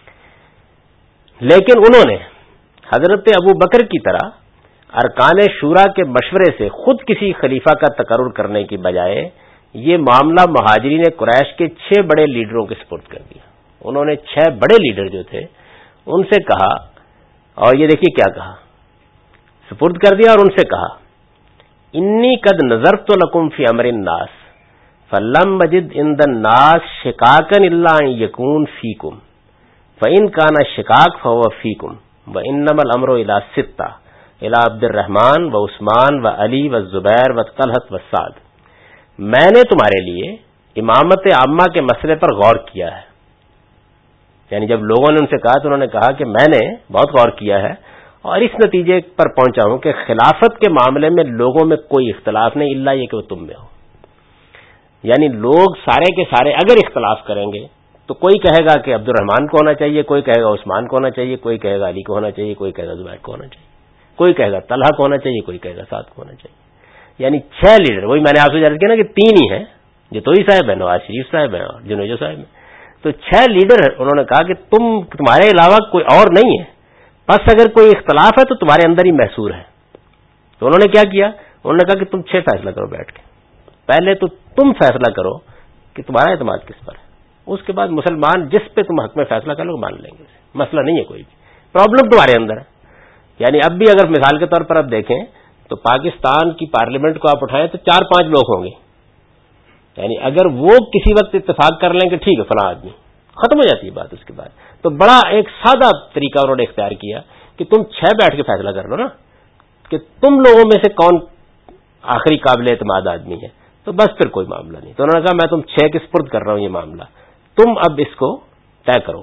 لیکن انہوں نے حضرت ابوبکر کی طرح ارکان شورا کے مشورے سے خود کسی خلیفہ کا تقرر کرنے کی بجائے یہ معاملہ مہاجرین قریش کے 6 بڑے لیڈروں کے سپرد کر دیا. انہوں نے 6 بڑے لیڈر جو تھے ان سے کہا، اور یہ دیکھیے کیا کہا، سپرد کر دیا اور ان سے کہا انی قد نظرت لکم فی امر الناس فلم مجد عند الناس شقاقا الا ان یکون فیکم فان کان شقاق فهو فیکم وانما الامر الى 6 الى عبد الرحمن و عثمان و علی و زبیر و طلحۃ و سعد. میں نے تمہارے لیے امامت عامہ کے مسئلے پر غور کیا ہے. یعنی جب لوگوں نے ان سے کہا تو انہوں نے کہا کہ میں نے بہت غور کیا ہے اور اس نتیجے پر پہنچا ہوں کہ خلافت کے معاملے میں لوگوں میں کوئی اختلاف نہیں الا یہ کہ وہ تم میں ہو. یعنی لوگ سارے کے سارے اگر اختلاف کریں گے تو کوئی کہے گا کہ عبد الرحمن کو ہونا چاہیے، کوئی کہے گا عثمان کو ہونا چاہیے، کوئی کہے گا علی کو ہونا چاہیے، کوئی کہے گا زبیر کو ہونا چاہیے، کوئی کہے گا طلحہ کو ہونا چاہیے، کوئی کہے گا سعد کو ہونا چاہیے. یعنی 6 لیڈر، وہی میں نے آپ سے عرض کیا نا کہ 3 ہی ہیں، جو توئی صاحب ہیں، نواز شریف صاحب ہیں اور جنوجو صاحب ہیں. تو 6 لیڈر انہوں نے کہا کہ تمہارے علاوہ کوئی اور نہیں ہے، بس اگر کوئی اختلاف ہے تو تمہارے اندر ہی محصور ہے. تو انہوں نے کیا کیا، انہوں نے کہا کہ تم 6 فیصلہ کرو بیٹھ کے. پہلے تو تم فیصلہ کرو کہ تمہارا اعتماد کس پر ہے، اس کے بعد مسلمان جس پہ تم حق میں فیصلہ کر لو مان لیں گے. مسئلہ نہیں ہے کوئی بھی، پرابلم تمہارے اندر ہے. یعنی اب بھی اگر مثال کے طور پر آپ دیکھیں تو پاکستان کی پارلیمنٹ کو آپ اٹھائیں تو 4-5 لوگ ہوں گے. یعنی اگر وہ کسی وقت اتفاق کر لیں کہ ٹھیک ہے فلاں آدمی، ختم ہو جاتی ہے بات. اس کے بعد تو بڑا ایک سادہ طریقہ انہوں نے اختیار کیا کہ تم 6 بیٹھ کے فیصلہ کر لو نا کہ تم لوگوں میں سے کون آخری قابل اعتماد آدمی ہے، تو بس پھر کوئی معاملہ نہیں. تو انہوں نے کہا میں تم 6 کے سپرد کر رہا ہوں یہ معاملہ، تم اب اس کو طے کرو.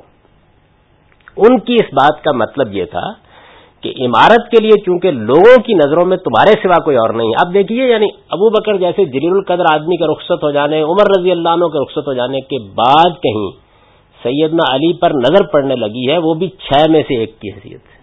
ان کی اس بات کا مطلب یہ تھا کہ عمارت کے لیے چونکہ لوگوں کی نظروں میں تمہارے سوا کوئی اور نہیں. اب دیکھیے یعنی ابو بکر جیسے جلیل القدر آدمی کا رخصت ہو جانے، عمر رضی اللہ عنہ کے رخصت ہو جانے کے بعد کہیں سیدنا علی پر نظر پڑنے لگی ہے، وہ بھی 6 میں سے 1 کی حیثیت سے.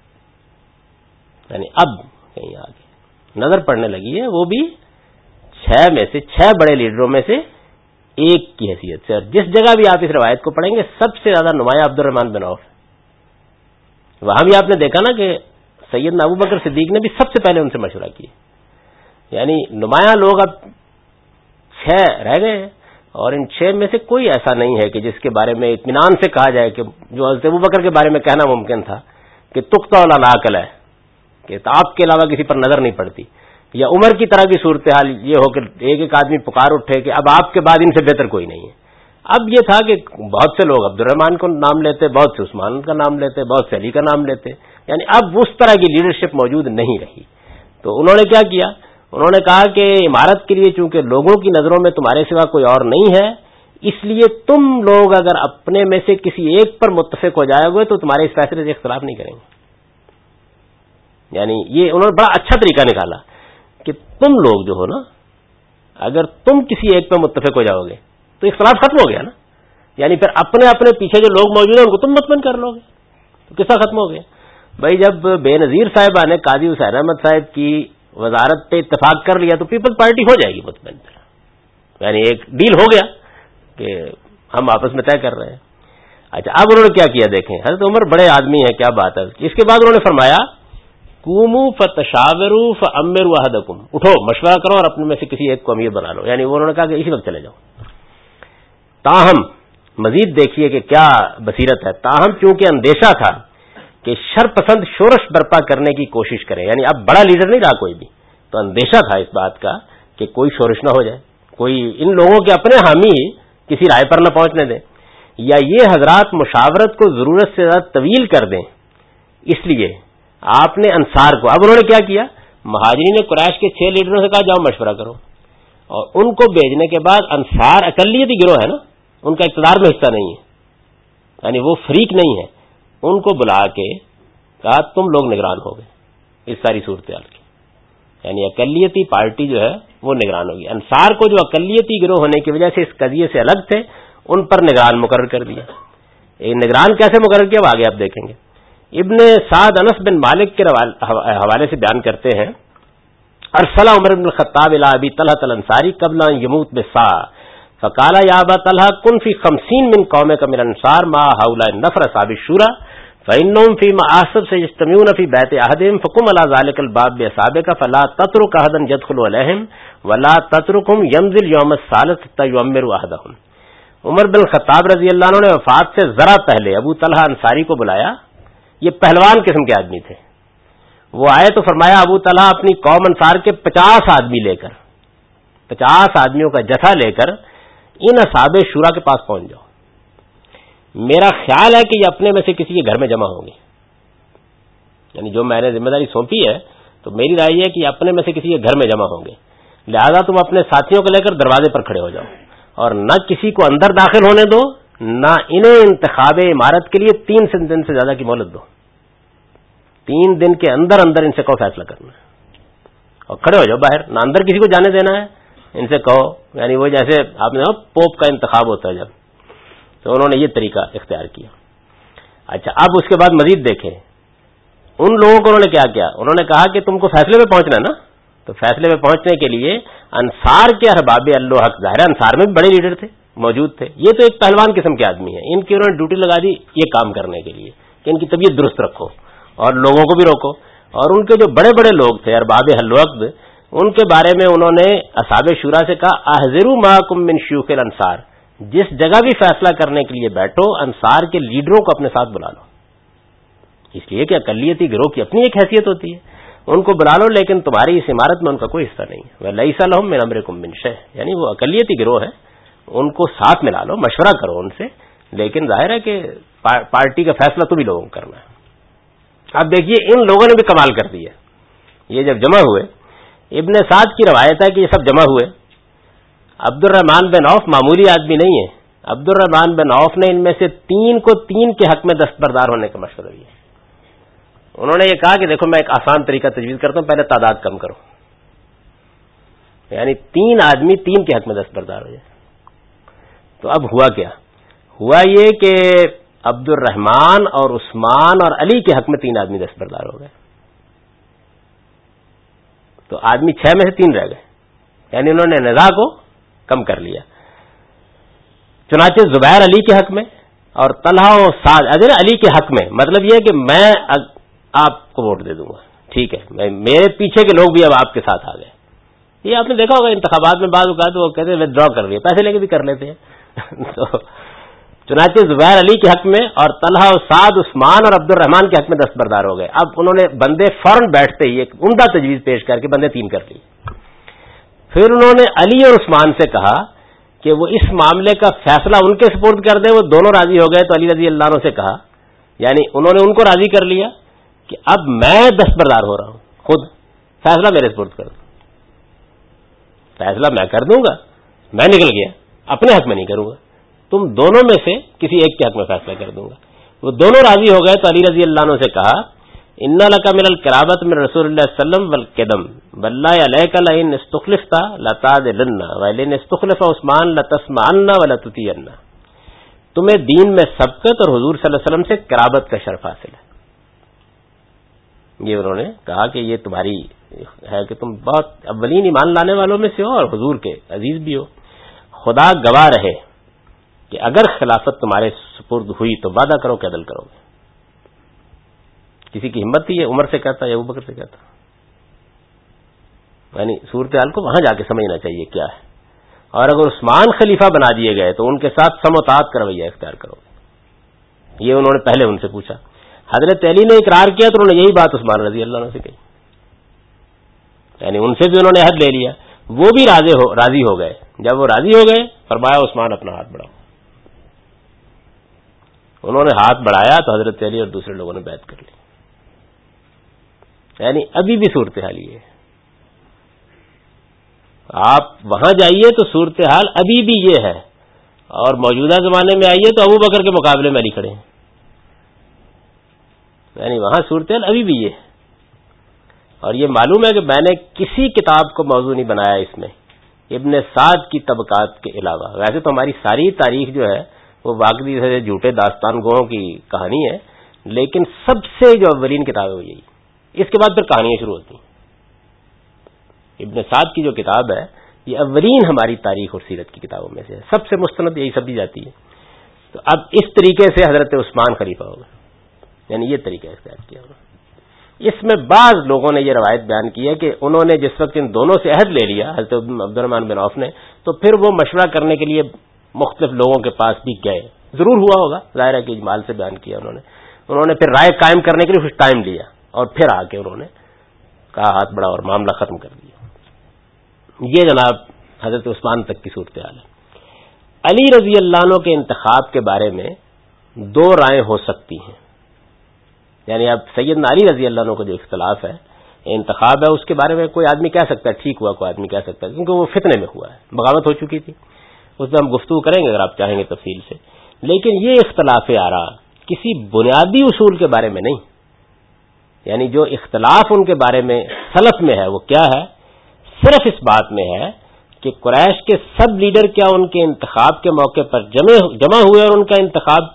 یعنی اب کہیں آگے نظر پڑنے لگی ہے، وہ بھی 6 میں سے 6 بڑے لیڈروں میں سے 1 کی حیثیت سے. اور جس جگہ بھی آپ اس روایت کو پڑھیں گے سب سے زیادہ نمایاں عبد الرحمن بن عوف. وہاں بھی آپ نے دیکھا نا کہ سیدنا ابوبکر صدیق نے بھی سب سے پہلے ان سے مشورہ کیا. یعنی نمایاں لوگ اب 6 رہ گئے ہیں، اور ان 6 میں سے کوئی ایسا نہیں ہے کہ جس کے بارے میں اطمینان سے کہا جائے کہ جو حضرت ابوبکر کے بارے میں کہنا ممکن تھا کہ تقطع العقل ہے، کہ آپ کے علاوہ کسی پر نظر نہیں پڑتی، یا عمر کی طرح کی صورتحال یہ ہو کہ ایک ایک آدمی پکار اٹھے کہ اب آپ کے بعد ان سے بہتر کوئی نہیں ہے. اب یہ تھا کہ بہت سے لوگ عبد الرحمان کو نام لیتے, بہت سے عثمان کا نام لیتے, بہت سے علی کا نام لیتے, یعنی اب اس طرح کی لیڈرشپ موجود نہیں رہی. تو انہوں نے کیا کیا, انہوں نے کہا کہ امارت کے لیے چونکہ لوگوں کی نظروں میں تمہارے سوا کوئی اور نہیں ہے, اس لیے تم لوگ اگر اپنے میں سے کسی ایک پر متفق ہو جائے گے تو تمہارے اس فیصلے سے اختلاف نہیں کریں گے. یعنی یہ انہوں نے بڑا اچھا طریقہ نکالا کہ تم لوگ جو ہو نا, اگر تم کسی ایک پہ متفق ہو جاؤ گے تو اختلاف ختم ہو گیا نا. یعنی پھر اپنے اپنے پیچھے جو لوگ موجود ہیں ان کو تم مطمئن کر لو گے, تو قصہ ختم ہو گیا. بھائی جب بے نظیر صاحبہ نے قاضی حسین احمد صاحب کی وزارت پہ اتفاق کر لیا تو پیپلز پارٹی ہو جائے گی مطمئن. یعنی ایک ڈیل ہو گیا کہ ہم آپس میں طے کر رہے ہیں. اچھا اب انہوں نے کیا کیا دیکھیں, حضرت عمر بڑے آدمی ہیں, کیا بات ہے. اس کے بعد انہوں نے فرمایا قوموا فتشاوروا فامروا احدکم, اٹھو مشورہ کرو اور اپنے میں سے کسی ایک کو امیر بنا لو. یعنی انہوں نے کہا کہ اسی وقت چلے جاؤ. تاہم مزید دیکھیے کہ کیا بصیرت ہے, تاہم چونکہ اندیشہ تھا کہ شر پسند شورش برپا کرنے کی کوشش کریں, یعنی اب بڑا لیڈر نہیں رہا کوئی بھی, تو اندیشہ تھا اس بات کا کہ کوئی شورش نہ ہو جائے, کوئی ان لوگوں کے اپنے حامی کسی رائے پر نہ پہنچنے دیں, یا یہ حضرات مشاورت کو ضرورت سے زیادہ طویل کر دیں. اس لیے آپ نے انصار کو, اب انہوں نے کیا کیا, مہاجرین قریش کے 6 لیڈروں سے کہا جاؤ مشورہ کرو, اور ان کو بھیجنے کے بعد انصار اقلیتی گروہ ہے نا, ان کا اقتدار میں حصہ نہیں ہے, یعنی وہ فریق نہیں ہے, ان کو بلا کے کہا تم لوگ نگران ہو گئے اس ساری صورتحال کی. یعنی اقلیتی پارٹی جو ہے وہ نگران ہوگی. انصار کو جو اقلیتی گروہ ہونے کی وجہ سے اس قضیے سے الگ تھے ان پر نگران مقرر کر دیا. نگران کیسے مقرر کیا وہ آگے آپ دیکھیں گے. ابن سعد انس بن مالک کے حوالے سے بیان کرتے ہیں, ارسل عمر بن الخطاب الى ابی طلحۃ الانصاری قبل ان يموت بساعة فقال يا ابا طلحہ كن في 50 من قومك من الانصار مع هؤلاء النفر اصحاب الشورى فانهم فيما احسب سيجتمعون في بيت احدهم فقم على ذلك الباب باصحابك فلا تترك احدا يدخل عليهم ولا تتركهم ينزل يوم الثالث حتى يؤمروا احدهم. عمر بن الخطاب رضی اللہ عنہ نے وفات سے ذرا پہلے ابو طلحہ انصاری کو بلایا. یہ پہلوان قسم کے آدمی تھے. وہ آئے تو فرمایا ابو طلحہ اپنی قوم انصار کے 50 آدمی لے کر, 50 آدمیوں کا جتھا لے کر ان اصحاب شورا کے پاس پہنچ جاؤ. میرا خیال ہے کہ یہ اپنے میں سے کسی کے گھر میں جمع ہوں گے. یعنی جو میں نے ذمہ داری سونپی ہے تو میری رائے یہ ہے کہ یہ اپنے میں سے کسی کے گھر میں جمع ہوں گے, لہذا تم اپنے ساتھیوں کو لے کر دروازے پر کھڑے ہو جاؤ اور نہ کسی کو اندر داخل ہونے دو, نہ انہیں انتخاب عمارت کے لیے 3 دن سے زیادہ کی مہلت دو. 3 دن کے اندر اندر ان سے کہو فیصلہ کرنا ہے, اور کھڑے ہو جاؤ باہر, نہ اندر کسی کو جانے دینا ہے, ان سے کہو. یعنی وہ جیسے آپ نے پوپ کا انتخاب ہوتا ہے جب, تو انہوں نے یہ طریقہ اختیار کیا. اچھا اب اس کے بعد مزید دیکھیں ان لوگوں کو انہوں نے کیا کیا. انہوں نے کہا کہ تم کو فیصلے پہ پہنچنا ہے نا, تو فیصلے پہ پہنچنے کے لیے انصار کے ارباب اللہ حق, ظاہر انصار میں بھی بڑے لیڈر تھے موجود تھے, یہ تو ایک پہلوان قسم کے آدمی ہیں, ان کی انہوں نے ڈیوٹی لگا دی یہ کام کرنے کے لیے کہ ان کی طبیعت درست رکھو اور لوگوں کو بھی روکو. اور ان کے جو بڑے بڑے لوگ تھے ارباب الوقت, ان کے بارے میں انہوں نے اصحاب شورا سے کہا احذروا معکم من شیوخ الانصار, جس جگہ بھی فیصلہ کرنے کے لیے بیٹھو انصار کے لیڈروں کو اپنے ساتھ بلا لو, اس لیے کہ اقلیتی گروہ کی اپنی ایک حیثیت ہوتی ہے, ان کو بلا لو لیکن تمہاری اس عمارت میں ان کا کوئی حصہ نہیں ہے. وَلَيْسَ لَهُم مِّنْ أَمْرِكُم مِّن شَيْءٍ, یعنی وہ اقلیتی گروہ ہے, ان کو ساتھ ملا لو, مشورہ کرو ان سے, لیکن ظاہر ہے کہ پارٹی کا فیصلہ تو بھی لوگوں کو کرنا ہے. اب دیکھیے ان لوگوں نے بھی کمال کر دی ہے. یہ جب جمع ہوئے, ابن سعد کی روایت ہے کہ یہ سب جمع ہوئے. عبد الرحمن بن عوف معمولی آدمی نہیں ہے. عبد الرحمن بن عوف نے ان میں سے 3 کو 3 کے حق میں دستبردار ہونے کا مشورہ دیا. انہوں نے یہ کہا کہ دیکھو میں ایک آسان طریقہ تجویز کرتا ہوں, پہلے تعداد کم کرو, یعنی 3 آدمی 3 کے حق میں دستبردار ہو جائے. تو اب ہوا کیا, ہوا یہ کہ عبد الرحمن اور عثمان اور علی کے حق میں 3 آدمی دستبردار ہو گئے, تو آدمی 6 میں سے 3 رہ گئے, یعنی انہوں نے نزاع کو کم کر لیا. چنانچہ زبیر علی کے حق میں اور طلحہ و سعد اگر علی کے حق میں, مطلب یہ ہے کہ میں آپ کو ووٹ دے دوں گا, ٹھیک ہے, میرے پیچھے کے لوگ بھی اب آپ کے ساتھ آ گئے. یہ آپ نے دیکھا ہوگا انتخابات میں بعض اوقات وہ کہتے ہیں ودرا کر لیے, پیسے لے کے بھی کر لیتے ہیں. تو چنانچہ زبیر علی کے حق میں اور طلحہ و سعد عثمان اور عبد الرحمان کے حق میں دستبردار ہو گئے. اب انہوں نے بندے فوراً بیٹھتے ہی ایک عمدہ تجویز پیش کر کے بندے 3 کر لیے. پھر انہوں نے علی اور عثمان سے کہا کہ وہ اس معاملے کا فیصلہ ان کے سپرد کر دیں. وہ دونوں راضی ہو گئے تو علی رضی اللہ عنہ سے کہا، یعنی انہوں نے ان کو راضی کر لیا کہ اب میں دستبردار ہو رہا ہوں، خود فیصلہ میرے سپرد کر دو. فیصلہ میں کر دوں گا، میں نکل گیا، اپنے حق میں نہیں کروں گا، تم دونوں میں سے کسی ایک کے حق میں فیصلہ کر دوں گا. وہ دونوں راضی ہو گئے تو علی رضی اللہ عنہ سے کہا، ان لک من القرابۃ من رسول اللہ صلی اللہ علیہ وسلم والقدم واللہ علیک لئن استخلفت لتعدلن ولئن استخلف عثمان لتسمعن ولتطیعن. تمہیں دین میں سبقت اور حضور صلی اللہ علیہ وسلم سے قرابت کا شرف حاصل ہے. یہ انہوں نے کہا کہ یہ تمہاری ہے کہ تم بہت اولین ایمان لانے والوں میں سے ہو اور حضور کے عزیز بھی ہو. خدا گواہ رہے کہ اگر خلافت تمہارے سپرد ہوئی تو وعدہ کرو کہ عدل کرو گے. کسی کی ہمت تھی یہ عمر سے کہتا یا ابوبکر سے کہتا؟ یعنی صورتحال کو وہاں جا کے سمجھنا چاہیے کیا ہے. اور اگر عثمان خلیفہ بنا دیے گئے تو ان کے ساتھ سم و طاعت کا رویہ اختیار کرو گے. یہ انہوں نے پہلے ان سے پوچھا. حضرت علی نے اقرار کیا تو انہوں نے یہی بات عثمان رضی اللہ عنہ سے کہی، یعنی ان سے بھی انہوں نے عہد لے لیا. وہ بھی راضی ہو گئے. جب وہ راضی ہو گئے فرمایا عثمان اپنا ہاتھ بڑھاؤ. انہوں نے ہاتھ بڑھایا تو حضرت علی اور دوسرے لوگوں نے بیعت کر لی. یعنی ابھی بھی صورتحال یہ ہے. آپ وہاں جائیے تو صورتحال ابھی بھی یہ ہے، اور موجودہ زمانے میں آئیے تو ابوبکر کے مقابلے میں علی کھڑے ہیں. یعنی وہاں صورتحال ابھی بھی یہ ہے. اور یہ معلوم ہے کہ میں نے کسی کتاب کو موضوع نہیں بنایا اس میں ابن سعد کی طبقات کے علاوہ. ویسے تو ہماری ساری تاریخ جو ہے وہ واقعی سے جھوٹے داستان گوہوں کی کہانی ہے، لیکن سب سے جو اولین کتاب ہے وہ یہی. اس کے بعد پھر کہانیاں شروع ہوتی ہیں. ابن سعد کی جو کتاب ہے یہ اولین ہماری تاریخ اور سیرت کی کتابوں میں سے ہے. سب سے مستند یہی سب دی جاتی ہے. تو اب اس طریقے سے حضرت عثمان خلیفہ ہوگا، یعنی یہ طریقہ اختیار کیا ہوگا. اس میں بعض لوگوں نے یہ روایت بیان کی ہے کہ انہوں نے جس وقت ان دونوں سے عہد لے لیا حضرت عبد الرحمن بن عوف نے، تو پھر وہ مشورہ کرنے کے لیے مختلف لوگوں کے پاس بھی گئے. ضرور ہوا ہوگا، ظاہر ہے کہ اجمال سے بیان کیا انہوں نے پھر رائے قائم کرنے کے لیے کچھ ٹائم لیا اور پھر آ کے انہوں نے کہا ہاتھ بڑھا اور معاملہ ختم کر دیا. یہ جناب حضرت عثمان تک کی صورتحال ہے. علی رضی اللہ عنہ کے انتخاب کے بارے میں 2 رائے ہو سکتی ہیں. یعنی اب سیدنا علی رضی اللہ عنہ کا جو اختلاف ہے انتخاب ہے، اس کے بارے میں کوئی آدمی کہہ سکتا ہے ٹھیک ہوا، کوئی آدمی کہہ سکتا ہے کیونکہ وہ فتنے میں ہوا ہے، بغاوت ہو چکی تھی. اس میں ہم گفتگو کریں گے اگر آپ چاہیں گے تفصیل سے. لیکن یہ اختلاف آراء کسی بنیادی اصول کے بارے میں نہیں. یعنی جو اختلاف ان کے بارے میں سلف میں ہے وہ کیا ہے؟ صرف اس بات میں ہے کہ قریش کے سب لیڈر کیا ان کے انتخاب کے موقع پر جمع ہوئے اور ان کا انتخاب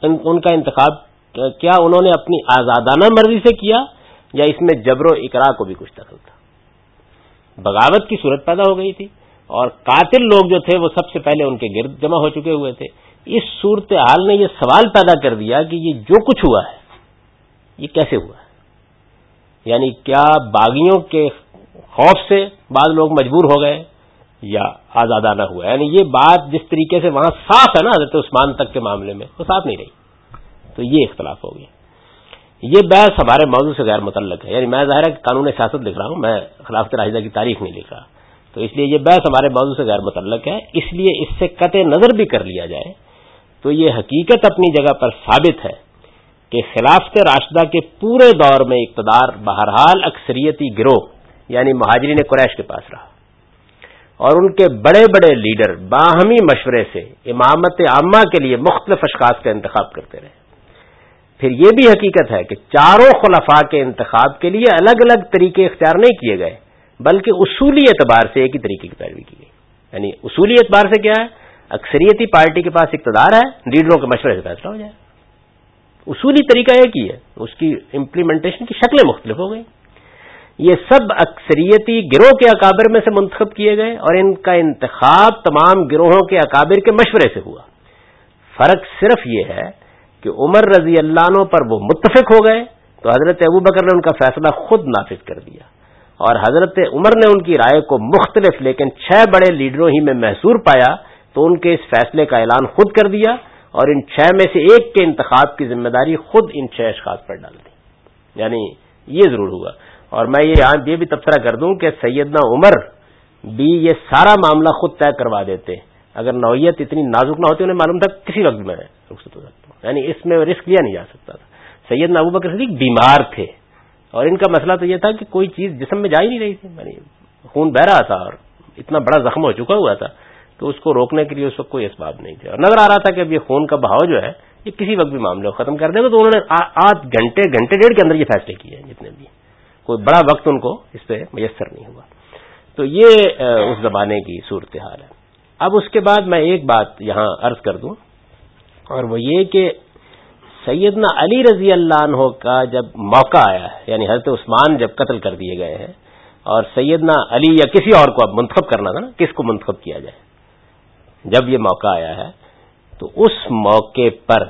کیا انہوں نے اپنی آزادانہ مرضی سے کیا یا اس میں جبر و اکراہ کو بھی کچھ دخل تھا؟ بغاوت کی صورت پیدا ہو گئی تھی اور قاتل لوگ جو تھے وہ سب سے پہلے ان کے گرد جمع ہو چکے ہوئے تھے. اس صورتحال نے یہ سوال پیدا کر دیا کہ یہ جو کچھ ہوا ہے یہ کیسے ہوا ہے. یعنی کیا باغیوں کے خوف سے بعض لوگ مجبور ہو گئے یا آزادانہ ہوا؟ یعنی یہ بات جس طریقے سے وہاں صاف ہے نا حضرت عثمان تک کے معاملے میں وہ صاف نہیں رہی. تو یہ اختلاف ہو گیا. یہ بحث ہمارے موضوع سے غیر متعلق ہے. یعنی میں ظاہر ہے کہ قانون سیاست لکھ رہا ہوں، میں خلافت راشدہ کی تاریخ نہیں لکھ رہا، تو اس لیے یہ بحث ہمارے موضوع سے غیر متعلق ہے. اس لیے اس سے قطع نظر بھی کر لیا جائے تو یہ حقیقت اپنی جگہ پر ثابت ہے کہ خلافت راشدہ کے پورے دور میں اقتدار بہرحال اکثریتی گروہ یعنی مہاجرین قریش کے پاس رہا اور ان کے بڑے بڑے لیڈر باہمی مشورے سے امامت عامہ کے لیے مختلف اشخاص کا انتخاب کرتے رہے. پھر یہ بھی حقیقت ہے کہ چاروں خلفاء کے انتخاب کے لیے الگ الگ طریقے اختیار نہیں کیے گئے بلکہ اصولی اعتبار سے ایک ہی طریقے کی پیروی کی گئی. یعنی اصولی اعتبار سے کیا ہے؟ اکثریتی پارٹی کے پاس اقتدار ہے، لیڈروں کے مشورے سے فیصلہ ہو جائے. اصولی طریقہ ایک ہی ہے، اس کی امپلیمنٹیشن کی شکلیں مختلف ہو گئی. یہ سب اکثریتی گروہ کے اکابر میں سے منتخب کیے گئے اور ان کا انتخاب تمام گروہوں کے اکابر کے مشورے سے ہوا. فرق صرف یہ ہے کہ عمر رضی اللہ عنہ پر وہ متفق ہو گئے تو حضرت ابوبکر نے ان کا فیصلہ خود نافذ کر دیا اور حضرت عمر نے ان کی رائے کو مختلف لیکن 6 بڑے لیڈروں ہی میں محصور پایا تو ان کے اس فیصلے کا اعلان خود کر دیا اور ان 6 میں سے ایک کے انتخاب کی ذمہ داری خود ان 6 اشخاص پر ڈال دی. یعنی یہ ضرور ہوا. اور میں یہاں یہ بھی تبصرہ کر دوں کہ سیدنا عمر بھی یہ سارا معاملہ خود طے کروا دیتے. اگر نوعیت اتنی نازک نہ ہوتی، انہیں معلوم تھا کسی وقت میں رخصت ہو سکتا ہوں، یعنی اس میں رسک لیا نہیں جا سکتا تھا. سیدنا ابوبکر صدیق بیمار تھے اور ان کا مسئلہ تو یہ تھا کہ کوئی چیز جسم میں جا ہی نہیں رہی تھی، یعنی خون بہ رہا تھا اور اتنا بڑا زخم ہو چکا ہوا تھا کہ اس کو روکنے کے لیے اس وقت کوئی اسباب نہیں تھے. اور نظر آ رہا تھا کہ اب یہ خون کا بہاؤ جو ہے یہ کسی وقت بھی معاملے کو ختم کر دے گا. تو انہوں نے 8 گھنٹے ڈیڑھ کے اندر یہ فیصلے کیے ہیں جتنے بھی، کوئی بڑا وقت ان کو اس پہ میسر نہیں ہوا. تو یہ اس زمانے کی صورتحال ہے. اب اس کے بعد میں ایک بات یہاں عرض کر دوں، اور وہ یہ کہ سیدنا علی رضی اللہ عنہ کا جب موقع آیا ہے، یعنی حضرت عثمان جب قتل کر دیے گئے ہیں اور سیدنا علی یا کسی اور کو اب منتخب کرنا تھا نا، کس کو منتخب کیا جائے، جب یہ موقع آیا ہے تو اس موقع پر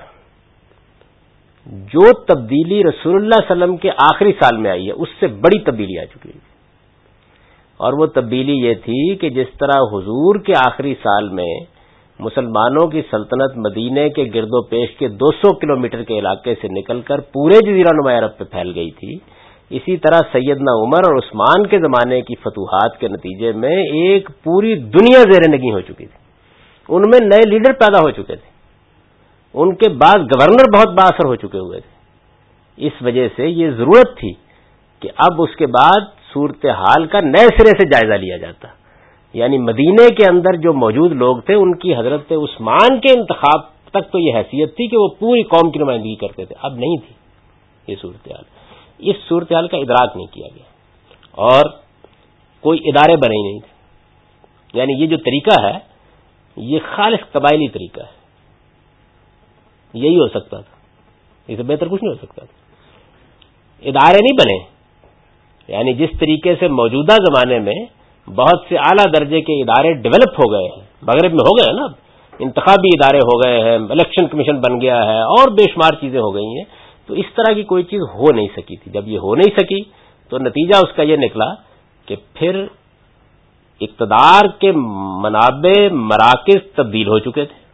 جو تبدیلی رسول اللہ صلی اللہ علیہ وسلم کے آخری سال میں آئی ہے اس سے بڑی تبدیلی آ چکی ہے. اور وہ تبدیلی یہ تھی کہ جس طرح حضور کے آخری سال میں مسلمانوں کی سلطنت مدینے کے گرد و پیش کے 200 کلومیٹر کے علاقے سے نکل کر پورے جزیرہ نما عرب پہ پھیل گئی تھی، اسی طرح سیدنا عمر اور عثمان کے زمانے کی فتوحات کے نتیجے میں ایک پوری دنیا زیر نگیں ہو چکی تھی. ان میں نئے لیڈر پیدا ہو چکے تھے، ان کے بعد گورنر بہت بااثر ہو چکے ہوئے تھے. اس وجہ سے یہ ضرورت تھی کہ اب اس کے بعد صورتحال کا نئے سرے سے جائزہ لیا جاتا. یعنی مدینے کے اندر جو موجود لوگ تھے ان کی حضرت عثمان کے انتخاب تک تو یہ حیثیت تھی کہ وہ پوری قوم کی نمائندگی کرتے تھے، اب نہیں تھی یہ صورتحال. اس صورتحال کا ادراک نہیں کیا گیا اور کوئی ادارے بنے ہی نہیں تھے. یعنی یہ جو طریقہ ہے یہ خالص قبائلی طریقہ ہے، یہی ہو سکتا تھا، اس سے بہتر کچھ نہیں ہو سکتا تھا. ادارے نہیں بنے. یعنی جس طریقے سے موجودہ زمانے میں بہت سے اعلیٰ درجے کے ادارے ڈیولپ ہو گئے ہیں، مغرب میں ہو گئے ہیں نا، انتخابی ادارے ہو گئے ہیں، الیکشن کمیشن بن گیا ہے اور بے شمار چیزیں ہو گئی ہیں، تو اس طرح کی کوئی چیز ہو نہیں سکی تھی. جب یہ ہو نہیں سکی تو نتیجہ اس کا یہ نکلا کہ پھر اقتدار کے منابع مراکز تبدیل ہو چکے تھے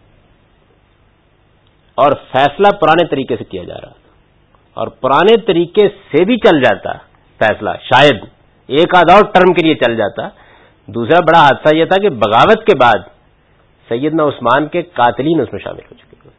اور فیصلہ پرانے طریقے سے کیا جا رہا تھا. اور پرانے طریقے سے بھی چل جاتا فیصلہ، شاید ایک آدھ اور ٹرم کے لیے چل جاتا. دوسرا بڑا حادثہ یہ تھا کہ بغاوت کے بعد سیدنا عثمان کے قاتلین اس میں شامل ہو چکے تھے.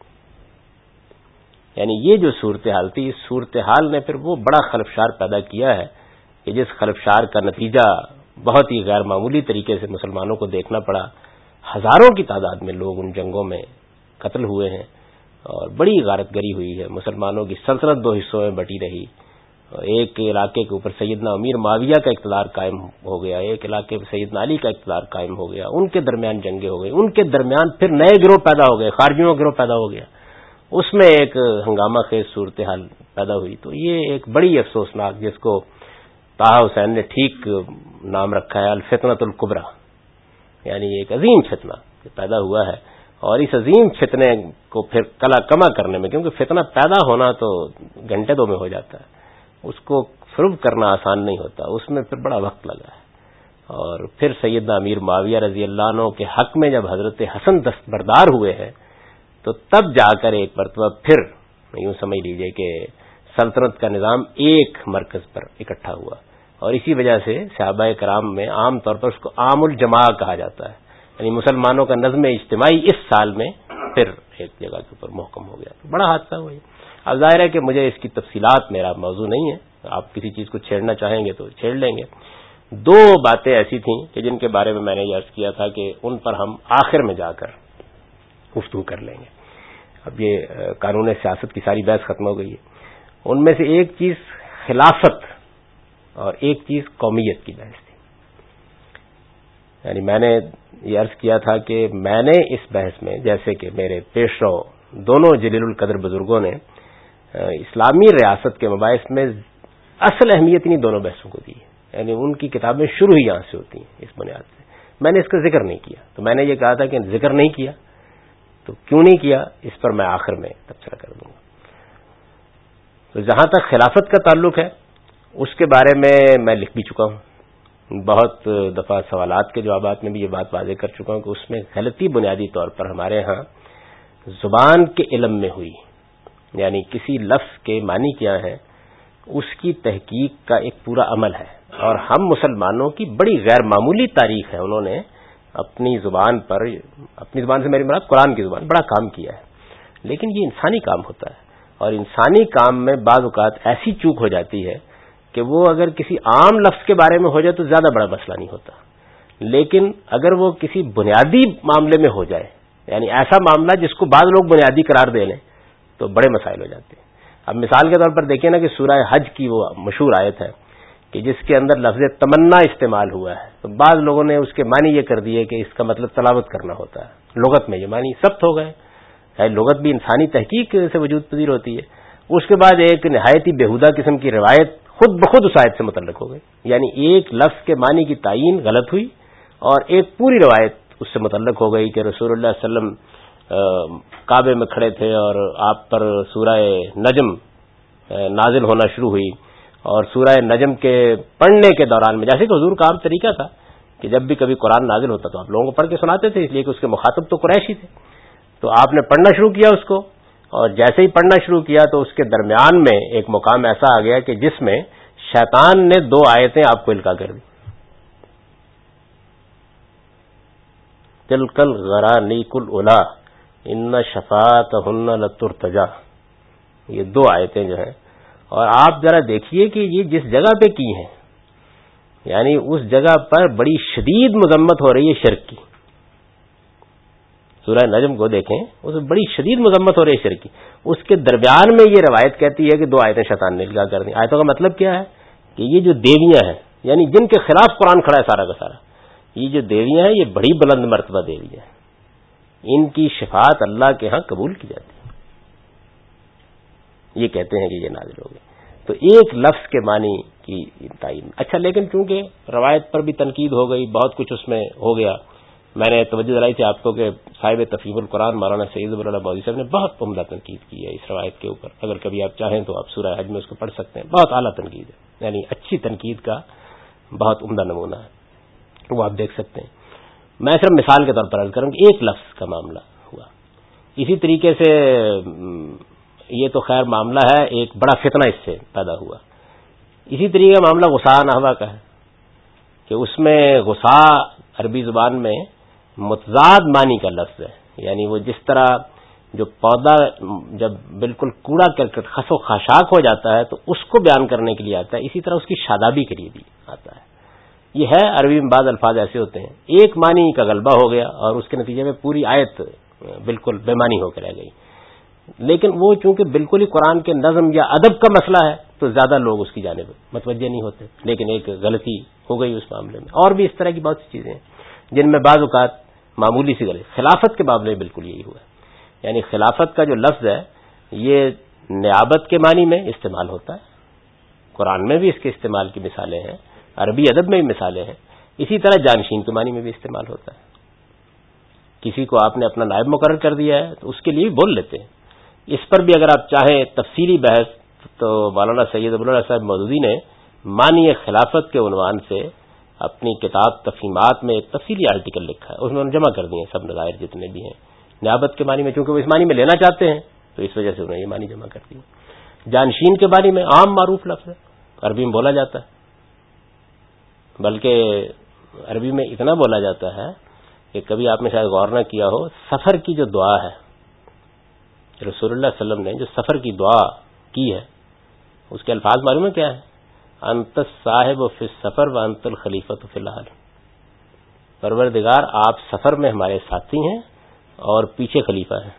یعنی یہ جو صورتحال تھی، اس صورتحال نے پھر وہ بڑا خلفشار پیدا کیا ہے کہ جس خلفشار کا نتیجہ بہت ہی غیر معمولی طریقے سے مسلمانوں کو دیکھنا پڑا. ہزاروں کی تعداد میں لوگ ان جنگوں میں قتل ہوئے ہیں اور بڑی غارت گری ہوئی ہے. مسلمانوں کی سلطنت 2 حصوں میں بٹی رہی. ایک علاقے کے اوپر سیدنا امیر معاویہ کا اقتدار قائم ہو گیا، ایک علاقے پر سیدنا علی کا اقتدار قائم ہو گیا، ان کے درمیان جنگیں ہو گئی، ان کے درمیان پھر نئے گروہ پیدا ہو گئے، خارجیوں کا گروہ پیدا ہو گیا، اس میں ایک ہنگامہ خیز صورتحال پیدا ہوئی. تو یہ ایک بڑی افسوسناک، جس کو طٰہٰ حسین نے ٹھیک نام رکھا ہے الفتنۃ الکبریٰ، یعنی ایک عظیم فتنہ پیدا ہوا ہے. اور اس عظیم فتنے کو پھر کلا کما کرنے میں، کیونکہ فتنہ پیدا ہونا تو گھنٹے 2 میں ہو جاتا ہے، اس کو فروغ کرنا آسان نہیں ہوتا، اس میں پھر بڑا وقت لگا ہے. اور پھر سیدنا امیر معاویہ رضی اللہ عنہ کے حق میں جب حضرت حسن دستبردار ہوئے ہیں تو تب جا کر ایک مرتبہ پھر یوں سمجھ لیجئے کہ سلطنت کا نظام ایک مرکز پر اکٹھا ہوا. اور اسی وجہ سے صحابہ کرام میں عام طور پر اس کو عام الجماع کہا جاتا ہے، یعنی مسلمانوں کا نظم اجتماعی اس سال میں پھر ایک جگہ کے اوپر محکم ہو گیا. بڑا حادثہ ہوا. اب ظاہر ہے کہ مجھے اس کی تفصیلات میرا موضوع نہیں ہے، آپ کسی چیز کو چھیڑنا چاہیں گے تو چھیڑ لیں گے. 2 باتیں ایسی تھیں کہ جن کے بارے میں نے یہ عرض کیا تھا کہ ان پر ہم آخر میں جا کر گفتگو کر لیں گے. اب یہ قانون سیاست کی ساری بحث ختم ہو گئی ہے. ان میں سے ایک چیز خلافت اور ایک چیز قومیت کی بحث تھی. یعنی میں نے یہ عرض کیا تھا کہ میں نے اس بحث میں، جیسے کہ میرے پیش رو دونوں جلیل القدر بزرگوں نے اسلامی ریاست کے مباحث میں اصل اہمیت انہیں دونوں بحثوں کو دی ہے. یعنی ان کی کتابیں شروع ہی یہاں سے ہوتی ہیں اس بنیاد سے. میں نے اس کا ذکر نہیں کیا، تو میں نے یہ کہا تھا کہ ذکر نہیں کیا تو کیوں نہیں کیا، اس پر میں آخر میں تبصرہ کر دوں گا. تو جہاں تک خلافت کا تعلق ہے اس کے بارے میں لکھ بھی چکا ہوں. بہت دفعہ سوالات کے جوابات میں بھی یہ بات واضح کر چکا ہوں کہ اس میں غلطی بنیادی طور پر ہمارے ہاں زبان کے علم میں ہوئی، یعنی کسی لفظ کے معنی کیا ہے اس کی تحقیق کا ایک پورا عمل ہے، اور ہم مسلمانوں کی بڑی غیر معمولی تاریخ ہے، انہوں نے اپنی زبان پر، اپنی زبان سے میری مراد قرآن کی زبان، بڑا کام کیا ہے، لیکن یہ انسانی کام ہوتا ہے، اور انسانی کام میں بعض اوقات ایسی چوک ہو جاتی ہے کہ وہ اگر کسی عام لفظ کے بارے میں ہو جائے تو زیادہ بڑا مسئلہ نہیں ہوتا، لیکن اگر وہ کسی بنیادی معاملے میں ہو جائے، یعنی ایسا معاملہ جس کو بعض لوگ بنیادی قرار دے لیں، تو بڑے مسائل ہو جاتے ہیں۔ اب مثال کے طور پر دیکھیں نا کہ سورہ حج کی وہ مشہور آیت ہے کہ جس کے اندر لفظ تمنا استعمال ہوا ہے، تو بعض لوگوں نے اس کے معنی یہ کر دیے کہ اس کا مطلب تلاوت کرنا ہوتا ہے، لغت میں یہ معنی سخت ہو گئے، لغت بھی انسانی تحقیق سے وجود پذیر ہوتی ہے۔ اس کے بعد ایک نہایت ہی بےہودہ قسم کی روایت خود بخود اس آیت سے متعلق ہو گئی، یعنی ایک لفظ کے معنی کی تعین غلط ہوئی اور ایک پوری روایت اس سے متعلق ہو گئی کہ رسول اللہ صلی اللہ علیہ وسلم کعبے میں کھڑے تھے اور آپ پر سورہ نجم نازل ہونا شروع ہوئی، اور سورہ نجم کے پڑھنے کے دوران میں، جیسے کہ حضور کا عام طریقہ تھا کہ جب بھی کبھی قرآن نازل ہوتا تو آپ لوگوں کو پڑھ کے سناتے تھے، اس لیے کہ اس کے مخاطب تو قریشی تھے، تو آپ نے پڑھنا شروع کیا اس کو، اور جیسے ہی پڑھنا شروع کیا تو اس کے درمیان میں ایک مقام ایسا آ گیا کہ جس میں شیطان نے 2 آیتیں آپ کو القاء کر دی، تلک الغرانیق الاولی ان شفاعتہن لترتجی، یہ 2 آیتیں جو ہیں، اور آپ ذرا دیکھیے کہ یہ جس جگہ پہ کی ہیں، یعنی اس جگہ پر بڑی شدید مذمت ہو رہی ہے شرک کی، سورہ نجم کو دیکھیں، اس میں بڑی شدید مذمت ہو رہی ہے شرک کی، اس کے درمیان میں یہ روایت کہتی ہے کہ 2 آیتیں شیطان نے القاء کر دی۔ آیتوں کا مطلب کیا ہے کہ یہ جو دیویاں ہیں، یعنی جن کے خلاف قرآن کھڑا ہے سارا کا سارا، یہ جو دیویاں ہیں یہ بڑی بلند مرتبہ دیویاں ہیں، ان کی شفاعت اللہ کے ہاں قبول کی جاتی ہے، یہ کہتے ہیں کہ یہ نازل ہو گئی۔ تو ایک لفظ کے معنی کی تعین، اچھا، لیکن چونکہ روایت پر بھی تنقید ہو گئی، بہت کچھ اس میں ہو گیا، میں نے توجہ دلائی تھی آپ کو کہ صاحب تفہیم القرآن مولانا سید ظفر اللہ بودھی صاحب نے بہت عمدہ تنقید کی ہے اس روایت کے اوپر، اگر کبھی آپ چاہیں تو آپ سورہ حج میں اس کو پڑھ سکتے ہیں، بہت اعلیٰ تنقید ہے، یعنی اچھی تنقید کا بہت عمدہ نمونہ ہے، وہ آپ دیکھ سکتے ہیں۔ میں صرف مثال کے طور پر عرض کروں کہ ایک لفظ کا معاملہ ہوا، اسی طریقے سے یہ تو خیر معاملہ ہے، ایک بڑا فتنہ اس سے پیدا ہوا، اسی طریقے کا معاملہ غصہ نحوہ کا ہے کہ اس میں غصہ عربی زبان میں متضاد معنی کا لفظ ہے، یعنی وہ جس طرح جو پودا جب بالکل کوڑا کرکٹ خس و خاشاک ہو جاتا ہے تو اس کو بیان کرنے کے لیے آتا ہے، اسی طرح اس کی شادابی کے لیے بھی آتا ہے۔ یہ ہے عربی میں بعض الفاظ ایسے ہوتے ہیں ایک معنی کا غلبہ ہو گیا اور اس کے نتیجے میں پوری آیت بالکل بے معنی ہو کر رہ گئی، لیکن وہ چونکہ بالکل ہی قرآن کے نظم یا ادب کا مسئلہ ہے تو زیادہ لوگ اس کی جانب متوجہ نہیں ہوتے، لیکن ایک غلطی ہو گئی اس معاملے میں۔ اور بھی اس طرح کی بہت سی چیزیں ہیں جن میں بعض اوقات معمولی سی غلطی، خلافت کے معاملے میں بالکل یہی ہوا ہے، یعنی خلافت کا جو لفظ ہے یہ نیابت کے معنی میں استعمال ہوتا ہے، قرآن میں بھی اس کے استعمال کی مثالیں ہیں، عربی ادب میں بھی مثالیں ہیں، اسی طرح جانشین کے معنی میں بھی استعمال ہوتا ہے، کسی کو آپ نے اپنا نائب مقرر کر دیا ہے تو اس کے لیے بھی بول لیتے ہیں۔ اس پر بھی اگر آپ چاہیں تفصیلی بحث تو مولانا سید ابوالعلا صاحب مودودی نے معنی خلافت کے عنوان سے اپنی کتاب تفہیمات میں ایک تفصیلی آرٹیکل لکھا ہے، اس میں انہوں نے جمع کر دیے ہیں سب نظائر جتنے بھی ہیں نیابت کے معنی میں، چونکہ وہ اس معنی میں لینا چاہتے ہیں تو اس وجہ سے انہوں نے یہ معنی جمع کر دی۔ جانشین کے بارے میں عام معروف لفظ ہے، عربی میں بولا جاتا ہے، بلکہ عربی میں اتنا بولا جاتا ہے کہ کبھی آپ نے شاید غور نہ کیا ہو، سفر کی جو دعا ہے رسول اللہ صلی اللہ علیہ وسلم نے جو سفر کی دعا کی ہے اس کے الفاظ معلوم ہے کیا ہے؟ انت الصاحب فی السفر وانت الخلیفۃ فی الاہل، پروردگار آپ سفر میں ہمارے ساتھی ہیں اور پیچھے خلیفہ ہیں،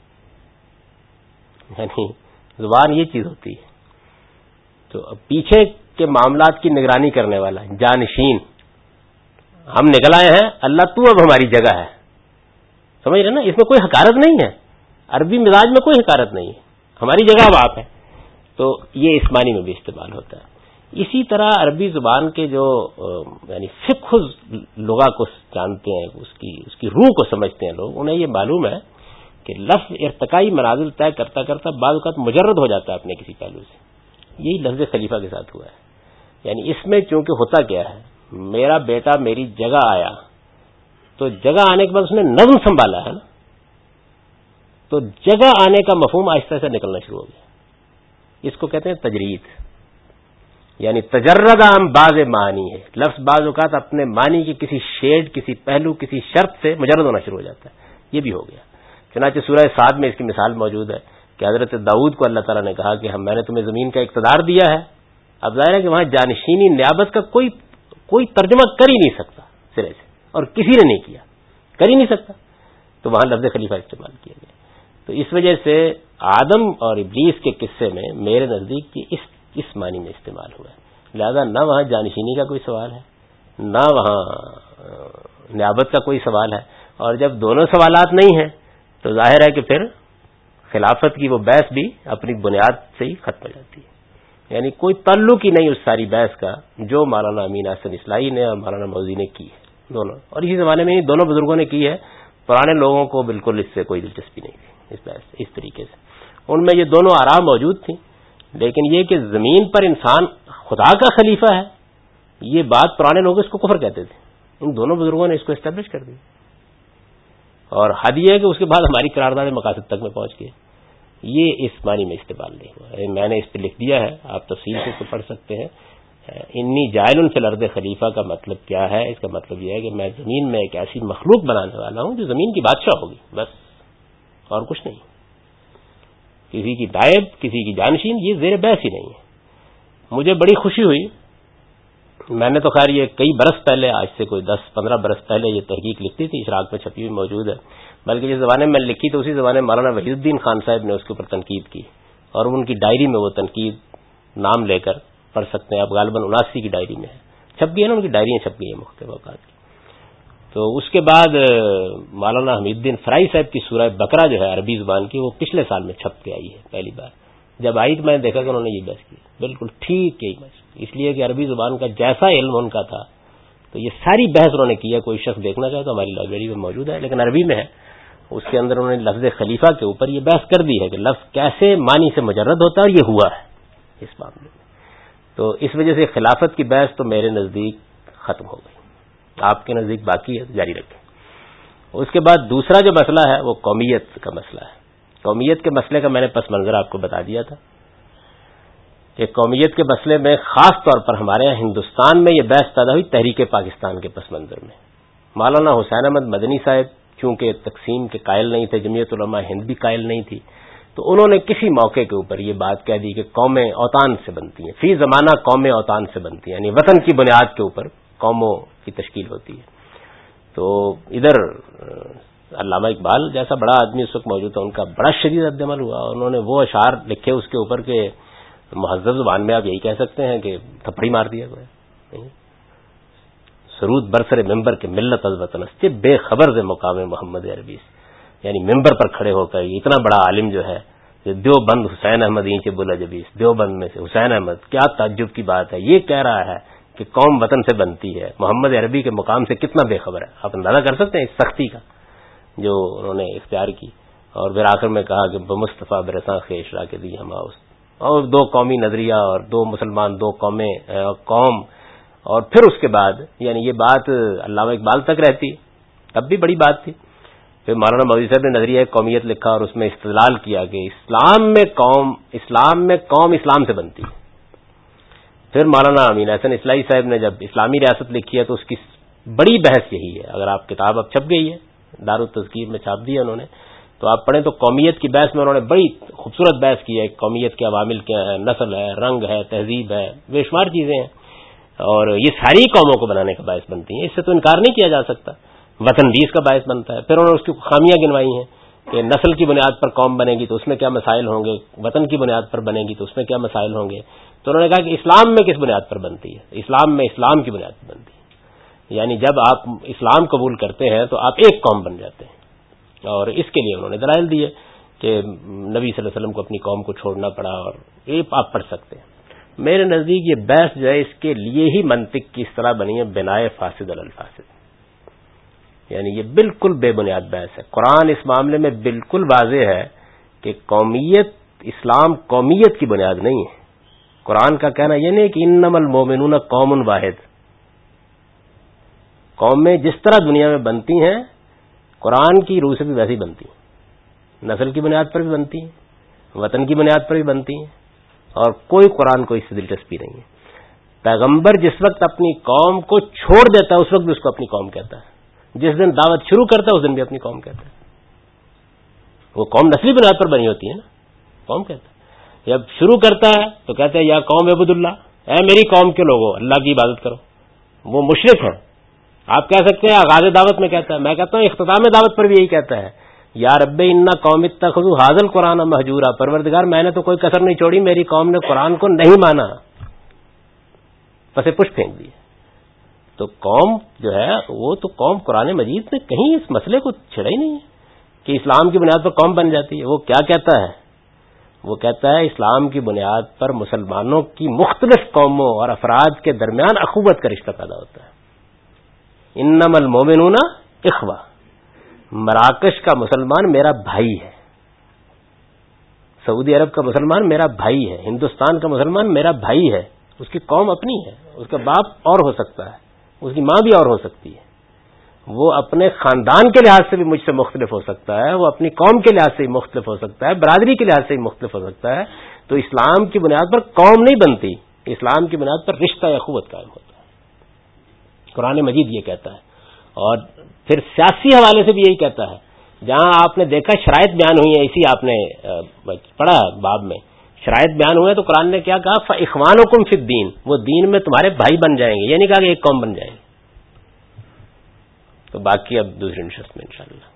یعنی زبان یہ چیز ہوتی ہے، تو پیچھے کے معاملات کی نگرانی کرنے والا جانشین، ہم نکل آئے ہیں، اللہ تو اب ہماری جگہ ہے، سمجھ رہے نا، اس میں کوئی حقارت نہیں ہے، عربی مزاج میں کوئی حقارت نہیں ہے، ہماری جگہ اب آپ ہے، تو یہ اس معنی میں بھی استعمال ہوتا ہے۔ اسی طرح عربی زبان کے جو یعنی فقہ لغہ کو جانتے ہیں، اس کی روح کو سمجھتے ہیں لوگ، انہیں یہ معلوم ہے کہ لفظ ارتقائی منازل طے کرتا کرتا بعض اوقات مجرد ہو جاتا ہے اپنے کسی پہلو سے، یہی لفظ خلیفہ کے ساتھ ہوا ہے، یعنی اس میں چونکہ ہوتا کیا ہے، میرا بیٹا میری جگہ آیا تو جگہ آنے کے بعد اس نے نظم سنبھالا ہے نا، تو جگہ آنے کا مفہوم آہستہ سے نکلنا شروع ہو گیا. اس کو کہتے ہیں تجرید، یعنی تجرد عن بعض معنی ہے. لفظ بعض اوقات اپنے معنی کی کسی شیڈ، کسی پہلو، کسی شرط سے مجرد ہونا شروع ہو جاتا ہے. یہ بھی ہو گیا. چنانچہ سورہ صاد میں اس کی مثال موجود ہے کہ حضرت داؤد کو اللہ تعالیٰ نے کہا کہ میں نے تمہیں زمین کا اقتدار دیا ہے. اب ظاہر ہے کہ وہاں جانشینی نیابت کا کوئی ترجمہ کر ہی نہیں سکتا سرے سے، اور کسی نے نہیں کیا، کر ہی نہیں سکتا، تو وہاں لفظ خلیفہ استعمال کیا گیا. تو اس وجہ سے آدم اور ابلیس کے قصے میں میرے نزدیک اس معنی میں استعمال ہوا ہے. لہذا نہ وہاں جانشینی کا کوئی سوال ہے، نہ وہاں نیابت کا کوئی سوال ہے. اور جب دونوں سوالات نہیں ہیں تو ظاہر ہے کہ پھر خلافت کی وہ بحث بھی اپنی بنیاد سے ہی ختم ہو جاتی ہے. یعنی کوئی تعلق ہی نہیں اس ساری بحث کا جو مولانا امین احسن اصلاحی نے اور مولانا مودودی نے کی ہے دونوں. اور اسی زمانے میں دونوں بزرگوں نے کی ہے. پرانے لوگوں کو بالکل اس سے کوئی دلچسپی نہیں تھی اس بحث سے. اس طریقے سے ان میں یہ دونوں آراء موجود تھیں، لیکن یہ کہ زمین پر انسان خدا کا خلیفہ ہے، یہ بات پرانے لوگ اس کو کفر کہتے تھے. ان دونوں بزرگوں نے اس کو اسٹیبلش کر دی. اور حد یہ ہے کہ اس کے بعد ہماری قرارداد مقاصد تک میں پہنچ گئے. یہ اس معنی میں استعمال نہیں ہوا. میں نے اس پہ لکھ دیا ہے، آپ تفصیل سے اس کو پڑھ سکتے ہیں. انی جاعل فی الارض خلیفہ کا مطلب کیا ہے؟ اس کا مطلب یہ ہے کہ میں زمین میں ایک ایسی مخلوق بنانے والا ہوں جو زمین کی بادشاہ ہوگی، بس، اور کچھ نہیں. کسی کی نائب، کسی کی جانشین، یہ زیر بحث ہی نہیں ہے. مجھے بڑی خوشی ہوئی، میں نے تو خیر یہ کئی برس پہلے، آج سے کوئی 10-15 برس پہلے یہ تحقیق لکھی تھی، اشراق میں چھپی ہوئی موجود ہے. بلکہ جس زمانے میں لکھی تو اسی زمانے میں مولانا وحید الدین خان صاحب نے اس کے اوپر تنقید کی، اور ان کی ڈائری میں وہ تنقید نام لے کر پڑھ سکتے ہیں آپ. غالباً 79 کی ڈائری میں ہے، چھپ گئی ہے نا، ان کی ڈائریاں چھپ گئی ہیں مختلف اوقات کی. تو اس کے بعد مولانا حمید الدین فرائی صاحب کی سورہ بقرہ جو ہے عربی زبان کی، وہ پچھلے سال میں چھپ کے آئی ہے پہلی بار. جب آئی تو میں نے دیکھا کہ انہوں نے یہ بحث کی، بالکل ٹھیک ہے. اس لیے کہ عربی زبان کا جیسا علم ان کا تھا تو یہ ساری بحث انہوں نے کی ہے. کوئی شخص دیکھنا چاہے تو ہماری لائبریری میں موجود ہے، لیکن عربی میں ہے. اس کے اندر انہوں نے لفظ خلیفہ کے اوپر یہ بحث کر دی ہے کہ لفظ کیسے معنی سے مجرد ہوتا ہے، اور یہ ہوا ہے اس معاملے میں. تو اس وجہ سے خلافت کی بحث تو میرے نزدیک ختم ہو گئی. آپ کے نزدیک باقی ہے، جاری رکھیں. اس کے بعد دوسرا جو مسئلہ ہے وہ قومیت کا مسئلہ ہے. قومیت کے مسئلے کا میں نے پس منظر آپ کو بتا دیا تھا کہ قومیت کے مسئلے میں خاص طور پر ہمارے یہاں ہندوستان میں یہ بحث پیدا ہوئی تحریک پاکستان کے پس منظر میں. مولانا حسین احمد مدنی صاحب چونکہ تقسیم کے قائل نہیں تھے، جمعیت علماء ہند بھی قائل نہیں تھی، تو انہوں نے کسی موقع کے اوپر یہ بات کہہ دی کہ قومیں اوطان سے بنتی ہیں، فی زمانہ قومیں اوطان سے بنتی ہیں، یعنی وطن کی بنیاد کے اوپر قوموں کی تشکیل ہوتی ہے. تو ادھر علامہ اقبال جیسا بڑا آدمی اس وقت موجود تھا، ان کا بڑا شدید رد عمل ہوا. انہوں نے وہ اشعار لکھے اس کے اوپر کہ مہذب زبان میں آپ یہی کہہ سکتے ہیں کہ تھپڑی مار دیا گیا. سرود برسر ممبر کے ملت از وطن است بے خبر سے مقام محمد عربی، یعنی ممبر پر کھڑے ہو کر اتنا بڑا عالم جو ہے دیوبند حسین احمد اینچ بلا جبیس، دیوبند میں سے حسین احمد، کیا تعجب کی بات ہے، یہ کہہ رہا ہے کہ قوم وطن سے بنتی ہے. محمد عربی کے مقام سے کتنا بے خبر ہے. آپ اندازہ کر سکتے ہیں اس سختی کا جو انہوں نے اختیار کی. اور پھر آخر میں کہا کہ بمصطفیٰ برساں خیش را کے دی ہم اور دو قومی نظریہ اور دو مسلمان، دو قومیں قوم. اور پھر اس کے بعد یعنی یہ بات علامہ اقبال تک رہتی، تب بھی بڑی بات تھی. پھر مولانا مودودی صاحب نے نظریہ قومیت لکھا اور اس میں استدلال کیا کہ اسلام میں قوم اسلام سے بنتی ہے. پھر مولانا امین احسن اصلاحی صاحب نے جب اسلامی ریاست لکھی ہے تو اس کی بڑی بحث یہی ہے. اگر آپ کتاب اب چھپ گئی ہے، دارالتذکیر میں چھاپ دی ہے انہوں نے، تو آپ پڑھیں تو قومیت کی بحث میں انہوں نے بڑی خوبصورت بحث کی ہے. قومیت کے عوامل کیا ہے، نسل ہے، رنگ ہے، تہذیب ہے، بے شمار چیزیں ہیں، اور یہ ساری قوموں کو بنانے کا باعث بنتی ہیں. اس سے تو انکار نہیں کیا جا سکتا. وطن ریز کا باعث بنتا ہے. پھر انہوں نے اس کی خامیاں گنوائی ہیں کہ نسل کی بنیاد پر قوم بنے گی تو اس میں کیا مسائل ہوں گے، وطن کی بنیاد پر بنے گی تو اس میں کیا مسائل ہوں گے. تو انہوں نے کہا کہ اسلام میں کس بنیاد پر بنتی ہے، اسلام میں اسلام کی بنیاد پر بنتی ہے. یعنی جب آپ اسلام قبول کرتے ہیں تو آپ ایک قوم بن جاتے ہیں. اور اس کے لیے انہوں نے دلائل دیے کہ نبی صلی اللہ علیہ وسلم کو اپنی قوم کو چھوڑنا پڑا، اور یہ آپ پڑھ سکتے ہیں. میرے نزدیک یہ بحث جو ہے اس کے لیے ہی منطق کی اس طرح بنی ہے، بنائے فاسد الفاسد. یعنی یہ بالکل بے بنیاد بحث ہے. قرآن اس معاملے میں بالکل واضح ہے کہ قومیت، اسلام قومیت کی بنیاد نہیں ہے. قرآن کا کہنا یہ نہیں کہ انما المومنون قوم واحد. قومیں جس طرح دنیا میں بنتی ہیں قرآن کی روح سے بھی ویسے ہی بنتی ہیں. نسل کی بنیاد پر بھی بنتی ہیں، وطن کی بنیاد پر بھی بنتی ہیں، اور کوئی قرآن کو اس سے دلچسپی نہیں ہے۔ پیغمبر جس وقت اپنی قوم کو چھوڑ دیتا ہے اس وقت بھی اس کو اپنی قوم کہتا ہے، جس دن دعوت شروع کرتا ہے اس دن بھی اپنی قوم کہتا ہے۔ وہ قوم نسلی بنیاد پر بنی ہوتی ہے نا، قوم کہتا ہے۔ جب شروع کرتا ہے تو کہتے ہیں یا قوم عبد اللہ، اے میری قوم کے لوگوں اللہ کی عبادت کرو۔ وہ مشرک ہے، آپ کہہ سکتے ہیں آغاز دعوت میں کہتا ہے، میں کہتا ہوں اختتام دعوت پر بھی یہی کہتا ہے، یا رب انا قوم اتخذوا ھذا القرآن مہجورا، پروردگار میں نے تو کوئی کسر نہیں چھوڑی، میری قوم نے قرآن کو نہیں مانا، پسے پش پھینک دیے۔ تو قوم جو ہے وہ تو قوم قرآن مجید نے کہیں اس مسئلے کو چھڑا ہی نہیں ہے کہ اسلام کی بنیاد پر قوم بن جاتی ہے۔ وہ کیا کہتا ہے؟ وہ کہتا ہے اسلام کی بنیاد پر مسلمانوں کی مختلف قوموں اور افراد کے درمیان اخوت کا رشتہ پیدا ہوتا ہے۔ انما المؤمنون اخوہ، مراکش کا مسلمان میرا بھائی ہے، سعودی عرب کا مسلمان میرا بھائی ہے، ہندوستان کا مسلمان میرا بھائی ہے، اس کی قوم اپنی ہے، اس کا باپ اور ہو سکتا ہے، اس کی ماں بھی اور ہو سکتی ہے، وہ اپنے خاندان کے لحاظ سے بھی مجھ سے مختلف ہو سکتا ہے، وہ اپنی قوم کے لحاظ سے بھی مختلف ہو سکتا ہے، برادری کے لحاظ سے بھی مختلف ہو سکتا ہے۔ تو اسلام کی بنیاد پر قوم نہیں بنتی، اسلام کی بنیاد پر رشتہ اخوت قائم ہوتا ہے، قرآن مجید یہ کہتا ہے۔ اور پھر سیاسی حوالے سے بھی یہی کہتا ہے، جہاں آپ نے دیکھا شرائط بیان ہوئی ہیں، اسی آپ نے پڑھا باب میں شرائط بیان ہوئے، تو قرآن نے کیا کہا؟ فاخوانکم فی الدین، وہ دین میں تمہارے بھائی بن جائیں گے، یہ نہیں کہا کہ ایک قوم بن جائیں گے۔ تو باقی اب دوسری نشست میں انشاءاللہ